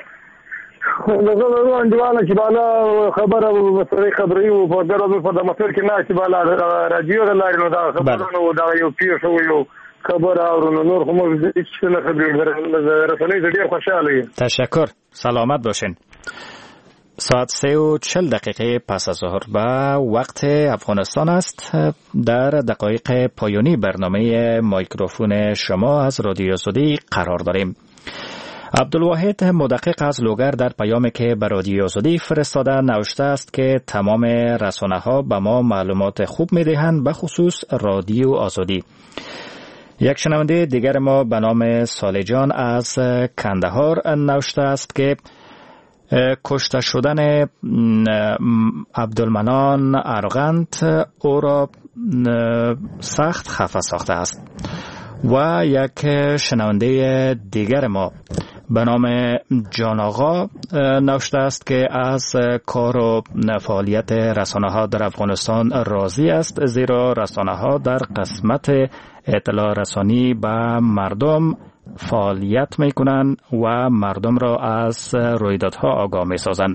دغه دیواله چې بالا خبره مسری خبري او په دغه په د مفر کې نه چې بالا رادیو لري نو دا خبرونه دا یو پیر شو یو خبر او نور هم هیڅ نه خبرې رسنۍ ډېر خوشاله. تشکر. سلامت باشین. ساعت سه و چل دقیقه پس از ظهر به وقت افغانستان است. در دقایق پایانی برنامه مایکروفون شما از رادیو آزادی قرار داریم. عبدالواحد مدقق از لوگر در پیامی که به رادیو آزادی فرستاده نوشته است که تمام رسانه ها به ما معلومات خوب می دهند، به خصوص رادیو آزادی. یک شنونده دیگر ما به نام سالجان از کندهار نوشته است که کشته شدن عبدالمنان ارغند او را سخت خفه ساخته است. و یک شنونده دیگر ما به نام جان آقا نوشته است که از کار و فعالیت رسانه ها در افغانستان راضی است، زیرا رسانه ها در قسمت اطلاع رسانی به مردم فعالیت می کنند و مردم را از رویدادها آگاه می سازند.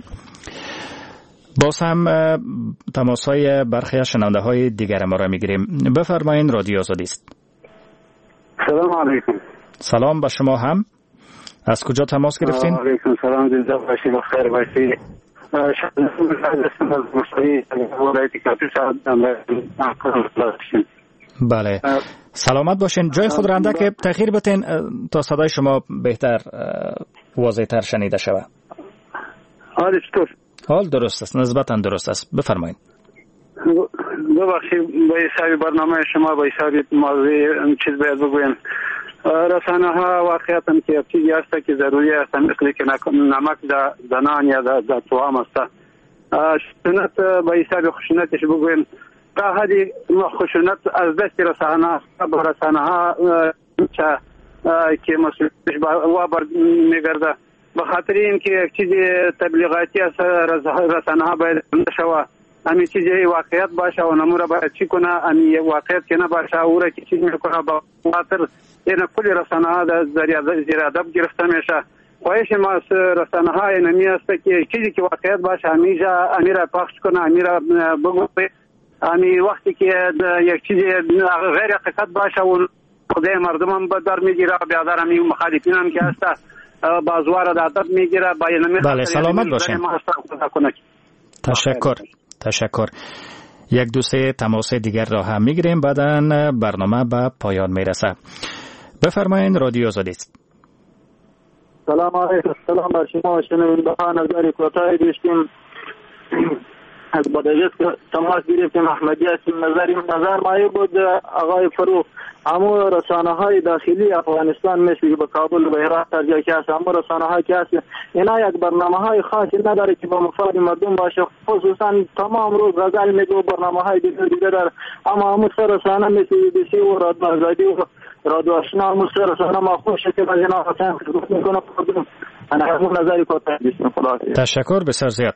باز هم تماس های برخی از شنونده های دیگر ما را می گیریم. بفرمایید، رادیو آزادی است. سلام علیکم. سلام به شما هم. از کجا تماس گرفتین؟ علیکم سلام، زنده باشید و خیر باشید. بله، سلامت باشین. جای خود را اندک تغییر بتین تا صدای شما بهتر واضح تر شنیده شود. حال چطور؟ حال درست است، نسبتا درست است. بفرمایید. ببخشید، با حساب برنامه شما با حساب موضوع چیز باید بگویم. رسانه ها واقعیتا که یک چیزی است که ضروری است، مثل که نمک در زنان یا در توام است. خشونت با حساب خشونتش بگویم تا حدی خشونت از دست رسانه است. با رسانه ها که مسئولیتش با بر میگرده، به خاطر اینکه یک چیز تبلیغاتی است رسانه ها باید نشوه، همین چیزی واقعیت باشه و نموره باید چی کنه، همین واقعیت که نباشه او را که چیز میکنه با خاطر این کلی رسانه ها در زیر ادب گرفته میشه. خواهش ما از رسانه ها اینمی است که چیزی که واقعیت باشه همیشه امیره پخش کنه، امیره بگوه، همین وقتی که یک چیز غیر حقیقت باشه و خدای مردم هم در میگیره، بیادر همین مخالفین هم که هسته بازوار در ادب میگیره. بله، سلامت باشین. تشکر. تشکر. یک دو سه تماس دیگر را هم میگیریم، بعداً برنامه به پایان میرسه. بفرمایید، رادیو آزادی است. سلام علیکم. سلام بر شما شنوندگان. نظری کوتاهی داشتیم از بادغیس تماس گرفتیم. احمدی هستیم. نظری نظر مایه بود آقای فروغ، همو رسانه های داخلی افغانستان مثل به کابل و هرات در جای که هست، همو رسانه های که هست اینا یک برنامه های خاصی نداره که با مفاد مردم باشه. خصوصا تمام روز غزل میگو، برنامه های دیگر دیگر داره، اما همو سر رسانه مثل بی بی سی و رادیو آزادی و رادیو آشنا همو سر رسانه ما خوشه که از اینا حسین خدمت میکنه. انا همو نظری کوتاه داشتیم. تشکر بسیار زیاد.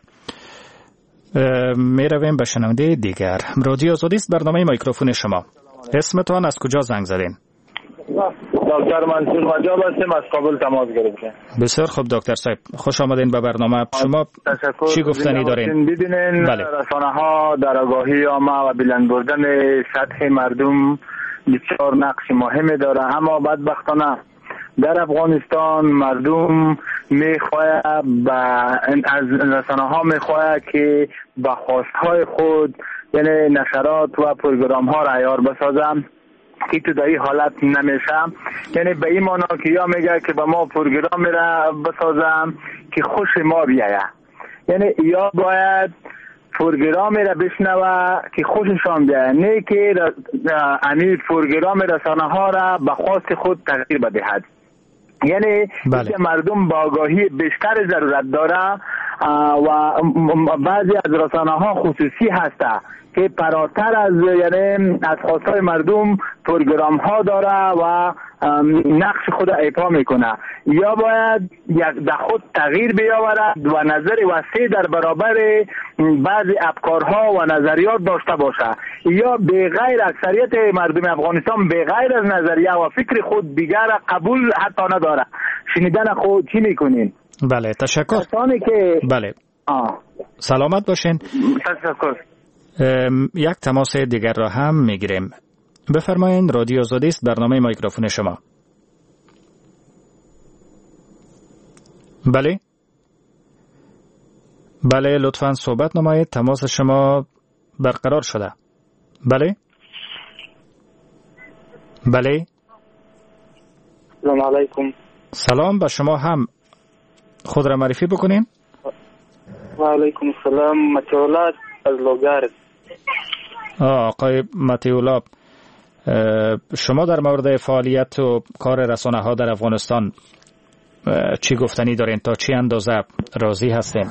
می رویم به شنونده دیگر. رادیو آزادی است، برنامه میکروفون شما. اسمتان، از کجا زنگ زدین؟ دکتر منصور مجاب هستیم، از کابل تماس گرفتیم. بسیار خوب دکتر صاحب، خوش آمدین به برنامه. شما چی گفتنی دارین؟ ببینین، بله. رسانه ها در آگاهی عامه و بلند بردن سطح مردم بسیار نقش مهمی داره، اما بدبختانه در افغانستان مردم میخواه با از رسانه ها میخواه که با خواستهای خود یعنی نشرات و پروگرام ها را عیار بسازم که تو در این حالت نمیشه. یعنی به این معنی که یا میگه که با ما پروگرام را بسازم که خوش ما بیایه، یعنی یا باید پروگرام را بشنوه که خوششان بیاید، نه که امی پروگرام رسانه ها را به خواست خود تغییر بدهد. یعنی بله. که مردم با آگاهی بیشتر ضرورت داره و بعضی از رسانه ها خصوصی هسته که فراتر از یعنی از خواستهای مردم پروگرام ها داره و نقش خود ایفا میکنه، یا باید یک در خود تغییر بیاورد و نظر وسیع در برابر بعضی افکارها و نظریات داشته باشه، یا بغیر اکثریت مردم افغانستان بغیر از نظریه و فکر خود دیگر قبول حتی نداره. شنیدن خود چی میکنین؟ بله تشکر. که بله آه. سلامت باشین. تشکر. یک تماس دیگر را هم میگیریم. بفرمایید، رادیو آزادی است، برنامه میکروفون شما. بله بله لطفاً صحبت نمایید، تماس شما برقرار شده. بله بله سلام علیکم. سلام به شما هم، خود را معرفی بکنین. و علیکم السلام، متولات از لوگار. آقای متولات، شما در مورد فعالیت و کار رسانه ها در افغانستان چی گفتنی دارین؟ تا چی اندازه راضی هستین؟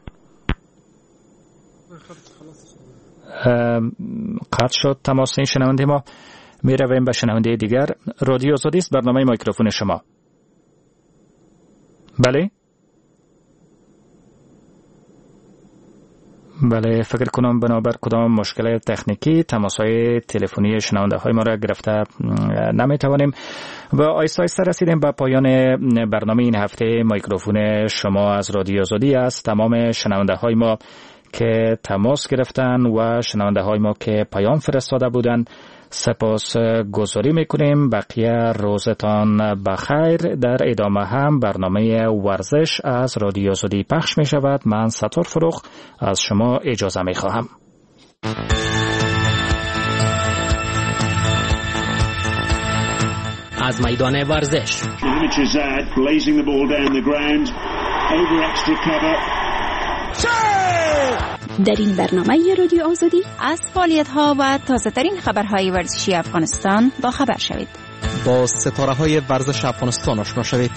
قطع شد تماس این شنونده ما. می رویم به شنونده دیگر. رادیو آزادی است، برنامه میکروفون شما. بله بله فکر کنم بنابر کدام مشکل تکنیکی تماس‌های تلفنی شنونده‌های ما را گرفته نمی‌توانیم و آیسته آیسته رسیدیم به پایان برنامه این هفته. میکروفون شما از رادیو آزادی است. تمام شنونده‌های ما که تماس گرفتن و شنونده‌های ما که پیام فرستاده بودند سپاس گذاری میکنیم. بقیه روزتان بخیر. در ادامه هم برنامه ورزش از رادیو آزادی پخش می شود. من ستار فروخ از شما اجازه می خواهم. از میدان ورزش در این برنامه رادیو آزادی از فعالیت‌ها و تازه‌ترین خبرهای ورزشی افغانستان با خبر شوید. با ستاره‌های ورزش افغانستان آشنا شوید.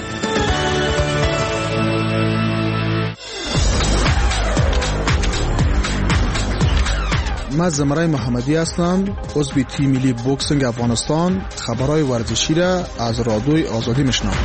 من زمرای محمدی هستم، عضو تیم ملی بوکسینگ افغانستان. خبرهای ورزشی را از رادیوی آزادی میشنوم.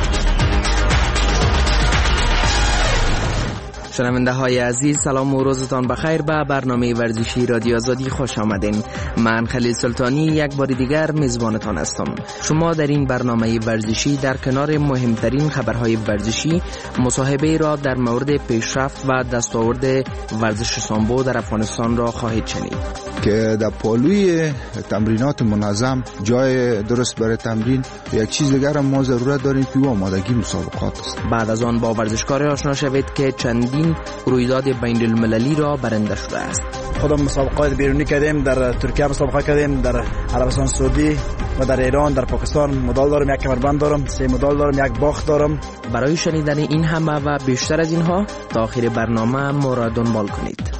شنونده های عزیز، سلام و روزتان بخیر. به برنامه ورزشی رادیو آزادی خوش آمدین. من خلیل سلطانی یک بار دیگر میزبانتان هستم. شما در این برنامه ورزشی در کنار مهمترین خبرهای ورزشی مصاحبه را در مورد پیشرفت و دستاورد ورزش سامبو در افغانستان را خواهید شنید که در پالوی تمرینات منظم، جای درست برای تمرین، یک چیز دیگر هم ما ضرورت داریم که آمادگی مسابقات است. بعد از آن با ورزشکار آشنا شوید که چندین رویداد بین المللی را برنده شده است. خودم مسابقات بیرونی کردیم، در ترکیه مسابقه کردیم، در عربستان سعودی و در ایران، در پاکستان مدال دارم، یک کمربند دارم، سه مدال دارم، یک باخت دارم. برای شنیدن این همه و بیشتر از اینها تا آخر برنامه ما را دنبال کنید.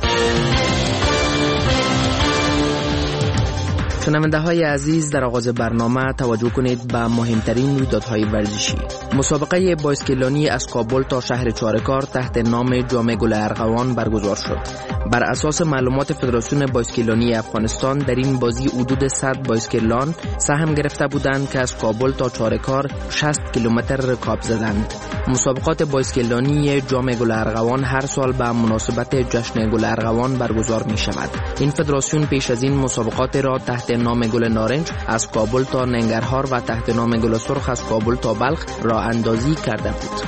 شنونده های عزیز، در آغاز برنامه توجه کنید به مهمترین رویدادهای ورزشی. مسابقه بایسکلانی از کابل تا شهر چارکار تحت نام جام گل ارغوان برگزار شد. بر اساس معلومات فدراسیون بایسکلانی افغانستان در این بازی حدود صد بایسکلان سهم گرفته بودند که از کابل تا چارکار شصت کیلومتر رکاب زدند. مسابقات بایسکلانی جام گل ارغوان هر سال به مناسبت جشن گل ارغوان برگزار می شود. این فدراسیون پیش از این مسابقات را تحت نام گل نارنج از کابل تا ننگرهار و تحت نام گل سرخ از کابل تا بلخ راه اندازی کرده بود.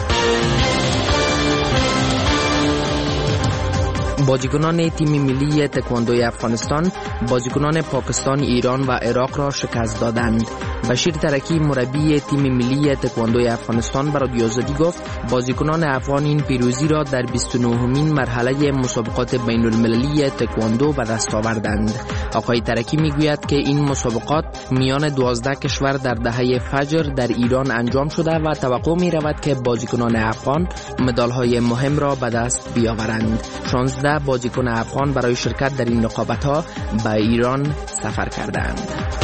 بازیکنان تیم ملی تکواندوی افغانستان بازیکنان پاکستان، ایران و عراق را شکست دادند. بشیر ترکی مربی تیم ملی تکواندوی افغانستان به رادیو آزادی گفت بازیکنان افغان این پیروزی را در بیست و نهمین مرحله مسابقات بین المللی تکواندو به دست آوردند. آقای ترکی میگوید که این مسابقات میان دوازده کشور در دهه فجر در ایران انجام شده و توقع می رود که بازیکنان افغان مدال‌های مهم را به دست بیاورند. شانزده شده بازیکن افغان برای شرکت در این رقابت‌ها به ایران سفر کردند.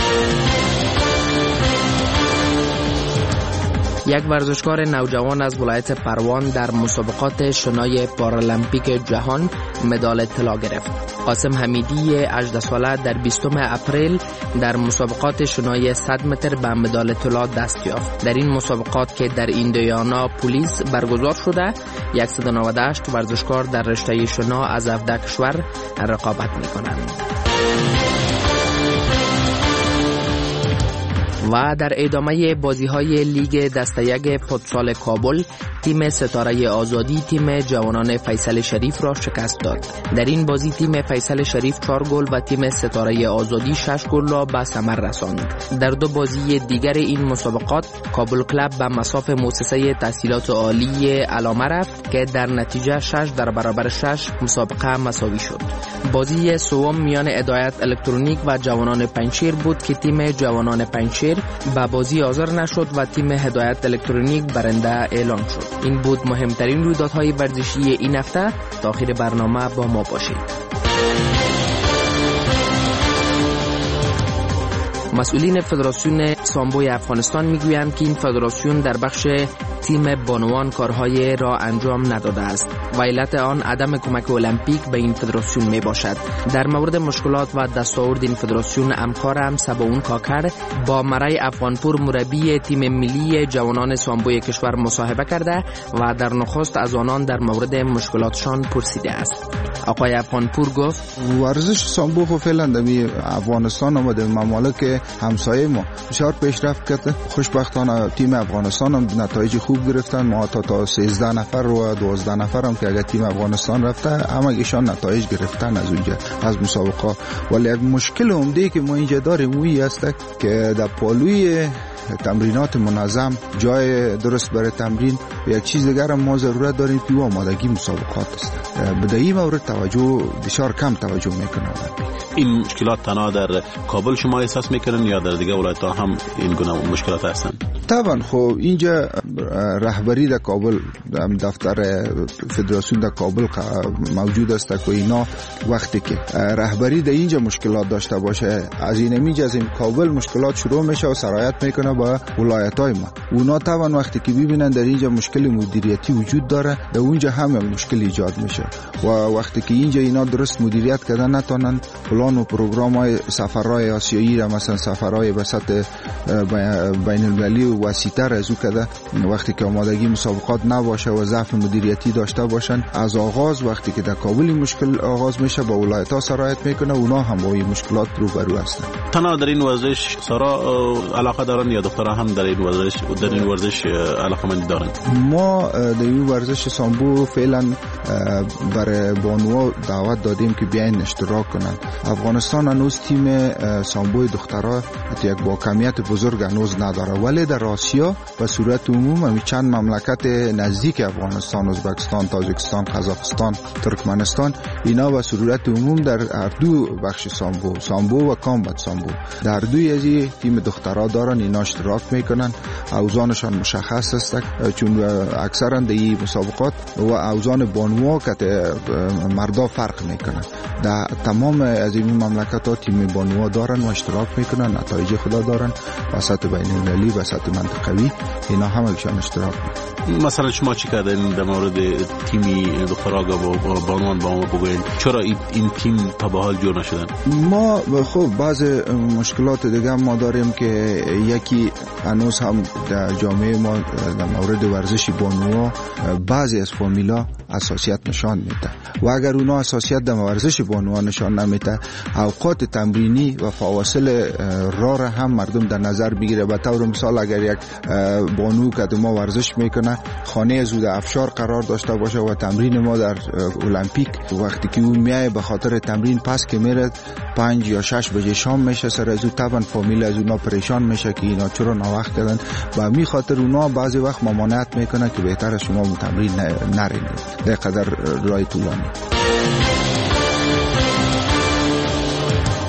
یک ورزشکار نوجوان از ولایت پروان در مسابقات شنای پارالمپیک جهان مدال طلا گرفت. قاسم حمیدی هجده ساله در بیستم اپریل در مسابقات شنای صد متر به مدال طلا دست یافت. در این مسابقات که در ایندیانا پولیس برگزار شده، صد و نود و هشت ورزشکار در رشته شنا از هفده کشور رقابت می‌کنند. و در ادامه بازی‌های لیگ دسته یک فوتسال کابل، تیم ستاره آزادی تیم جوانان فیصل شریف را شکست داد. در این بازی تیم فیصل شریف چهار گل و تیم ستاره آزادی شش گل را به ثمر رساند. در دو بازی دیگر این مسابقات، کابل کلاب به مصاف مؤسسه تحصیلات عالی علامه رفت که در نتیجه شش در برابر شش مسابقه مساوی شد. بازی سوم میان هدایت الکترونیک و جوانان پنجشیر بود که تیم جوانان پنجشیر به بازی حاضر نشد و تیم هدایت الکترونیک برنده اعلام شد. این بود مهمترین رویدادهای ورزشی این هفته. تا آخر برنامه با ما باشید. مسئولین فدراسیون سامبوی افغانستان میگویند که این فدراسیون در بخش تیم بانوان کارهای را انجام نداده است و علت آن عدم کمک المپیک به این فدراسیون می باشد. در مورد مشکلات و دستاورد این فدراسیون همکارم سباون کاکر با مرای افغانپور مربی تیم ملی جوانان سامبوی کشور مصاحبه کرده و در نخست از آنان در مورد مشکلاتشان پرسیده است. آقای افغانپور گفت ورزش سامبو خو فعلا در افغانستان و در ممالک همسایه ما بسیار پیشرفت کرده. خوشبختانه تیم افغانستان هم نتایج خوب گرفتن. ما تا تا سیزده نفر و دوازده نفر هم که اگر تیم افغانستان رفته همه ایشان نتایج گرفتن از اونجا از مسابقه. ولی مشکل عمده که ما اینجا داریم اویی است که در پالوی تمرینات منظم، جای درست برای تمرین، یک چیز دیگر هم ما ضرورت داریم که آمادگی مسابقات است. به این مورد توجه بسیار کم توجه میکنه. این مشکلات تنها در کابل شما احساس میکنن یا در دیگه ولایت ها هم این گونه مشکلات هستن؟ طبعا خب اینجا رهبری در کابل، دفتر فدراسیون در کابل موجود است که اینا وقتی که رهبری در اینجا مشکلات داشته باشه، از این میجه از این کابل مشکلات شروع میشه و سرایت میکنه با ولایت های ما. اونا طبعا وقتی که ببینن در اینجا مشکل مدیریتی وجود داره، در اونجا هم مشکل ایجاد میشه و وقتی که اینجا اینا درست مدیریت کردن نتونن پلان و پروگرام های سفرهای آسیایی را، مثلا سفرهای وسط بین المللی و وسیع‌تر از او کده، وقتی که آمادگی مسابقات نباشه و ضعف مدیریتی داشته باشن، از آغاز وقتی که در کابل مشکل آغاز میشه با ولایت ها سرایت میکنه، اونا هم با این مشکلات روبرو هستن. تنها در این ورزش سارا علاقه دارن یا دخترها هم در این ورزش در این ورزش علاقه مند دارن؟ ما در این ورزش سامبو فعلا برای بانوها دعوت دادیم که بیاین اشتراک کنن. افغانستان هنوز تیم سامبوی دخترها یک با کمیت بزرگ هنوز نداره، ولی در آسیا و صورت عموم همی چند مملکت نزدیک افغانستان، ازبکستان، تاجیکستان، قزاقستان، ترکمنستان، اینا و صورت عموم در هر دو بخش سامبو سامبو و کامبات سامبو در دوی از تیم دخترها دارن، اینا اشتراک میکنن. اوزانشان مشخص است چون اکثرا در این مسابقات و اوزان بانوها که مردا فرق میکنن. در تمام از این مملکت ها تیم بانوها دارن و اشتراک میکنن، نتایج خدا دارن وسط بین المللی و وسط منطقوی، اینا همشون اشتراک میکنن. مثلا شما چی کردین در مورد تیمی دخترها و بانوان با ما بگوین؟ چرا این تیم تا به حال جور نشدن؟ ما خب بعض مشکلات دیگه ما داریم که یکی هنوز هم در جامعه ما در مورد ورزش بانوها بعضی از فامیلا اساسیت نشان میده و اگر اونا اساسیت در ورزش بانوها نشان نمیده، اوقات تمرینی و فواصل راه را هم مردم در نظر بگیره. به طور مثال اگر یک بانو که ما ورزش میکنه خانه از او در افشار قرار داشته باشه و تمرین ما در المپیک، وقتی که اون میای به خاطر تمرین پس که میره پنج یا شش بجه شام میشه سر از او، طبعا فامیل از اونا پریشان میشه که اینا چرا ناوقت کردن و می خاطر اونا بعضی وقت ممانعت میکنه که بهتره شما تمرین نرین در قدر رای طولانی.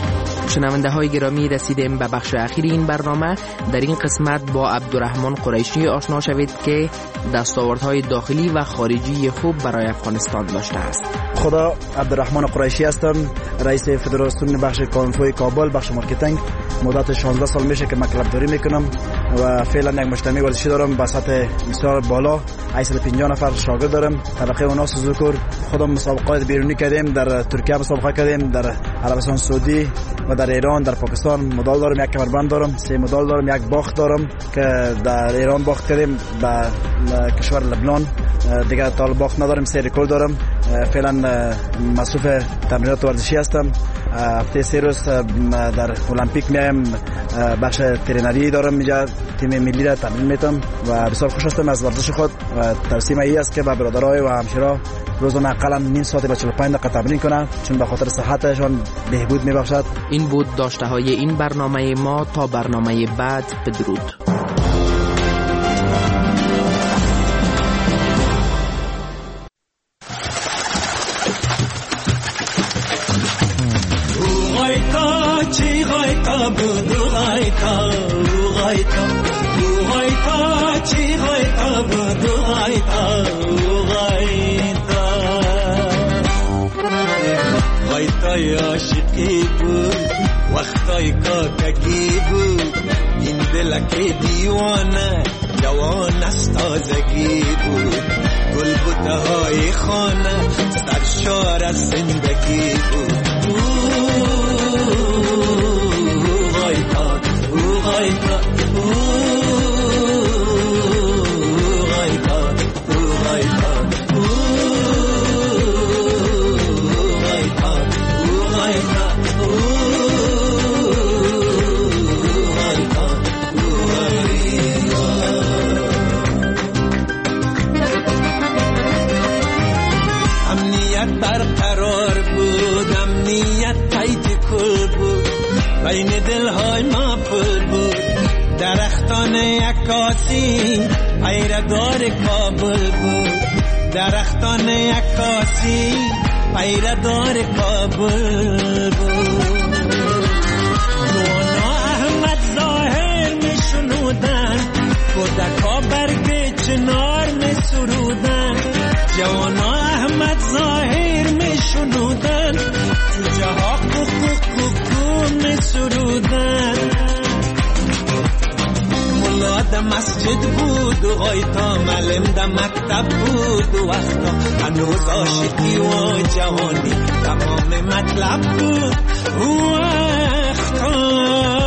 شنونده های گرامی، رسیدیم به بخش اخیر این برنامه. در این قسمت با عبدالرحمن قریشی آشنا شوید که دستاوردهای داخلی و خارجی خوب برای افغانستان داشته است. خدا عبدالرحمن قریشی هستم، رئیس فدراسیون بخش کانفوی کابل، بخش مارکتینگ. مدت شانزده سال میشه که مکتب داری میکنم و فعلا یک مجتمع ورزشی دارم با سطح بسیار بالا. هشتصد و پنجاه نفر شاگرد دارم. طبقه اونا سوزوکور خودم مسابقات بیرونی کردیم، در ترکیه مسابقه کردیم، در عربستان سعودی و در ایران، در پاکستان مدال دارم، یک کمربند دارم، سه مدال دارم، یک باخت دارم که در ایران باخت کردیم به کشور لبنان. دیگه تا باخت ندارم، سه رکورد دارم. فعلا مصروف تمرینات ورزشی هستم. هفته سه روز در المپیک میایم، بخش ترینری دارم، اینجا تیم ملی را تمرین میتم و بسیار خوش هستم از ورزش خود. و ترسیم ای است که با برادرای و همشیرا روزانه اقلا نیم ساعت به چهل و پنج دقیقه تمرین کنم، چون به خاطر صحتشان بهبود میبخشد. این بود داشته های این برنامه ما. تا برنامه بعد، بدرود. چی غایتا بود غایتا غایتا غایتا چی غایتا بود غایتا غایتا غایتای عاشقی بود، وقتای کاکگی بود. این دلک دیوانه جوان است، تازگی بود. گل بوته های خانه سرشار از زندگی بود. برقرار بود، امنیت تایید کل بود، بین دلهای ما پل بود. درختان عکاسی پیردار کابل بود، درختان عکاسی پیردار کابل بود. نوانا احمد ظاهر می شنودن، کودکا برگ چنار می سرودن. جوانا احمد ظاهر می شنودن، جوجه ها کوکو کوکو می سرودن. ملا ده مسجد بود و غایتا معلم ده مکتب بود و وقتا هنوز عاشقی و جوانی تمام مطلب بود و وقتا.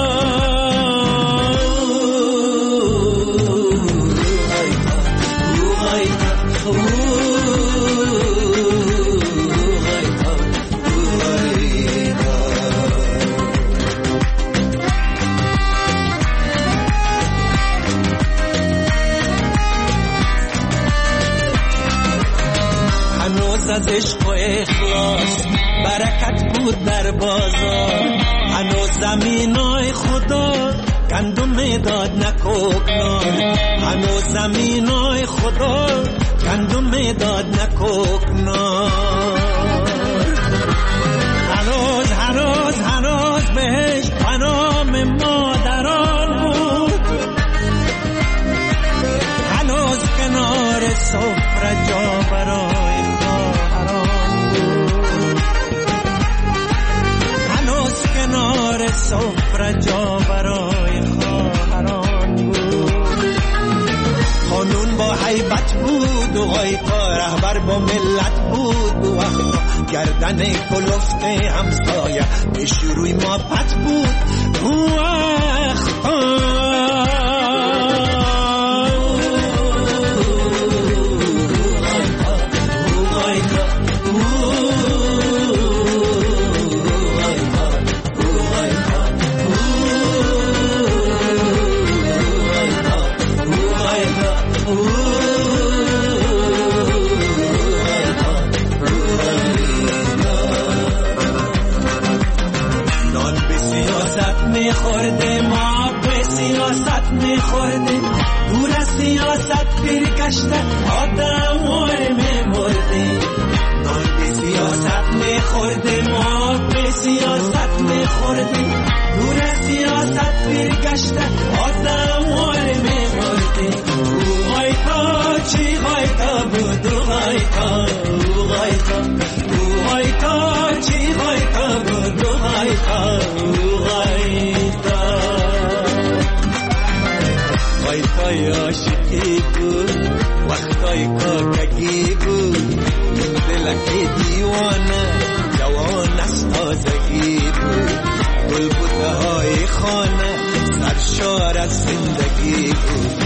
از عشق و اخلاص برکت بود در بازار. هنوز زمینای خدا گندم داد نکوکنار، هنوز زمینای خدا گندم داد نکوکنار. هنوز هنوز هنوز بهش پنام مادران بود، هنوز کنار سفره جا برای کنار سفره جا برای خواهران بود. خانون با حیبت بود و غایتا رهبر با ملت بود و وقتا گردن کلفته همسایه به شروع ما پت بود و وقتا. میخورده ما به سیاست میخورده، دور از سیاست پیر گشته آدم های میمورده. نان به سیاست میخورده ما به سیاست میخورده دور سیاست برگشته آدم وار میمرده او غایتا چی غایتا بود او غایتا او غایتا او غایتا چی غایتا بود او غایتا او غایتا غایتای عاشقی بود وقتای کاکگی بود دلک دیوانه جوان است تازگی بود گل بوته های خانه سرشار از زندگی بود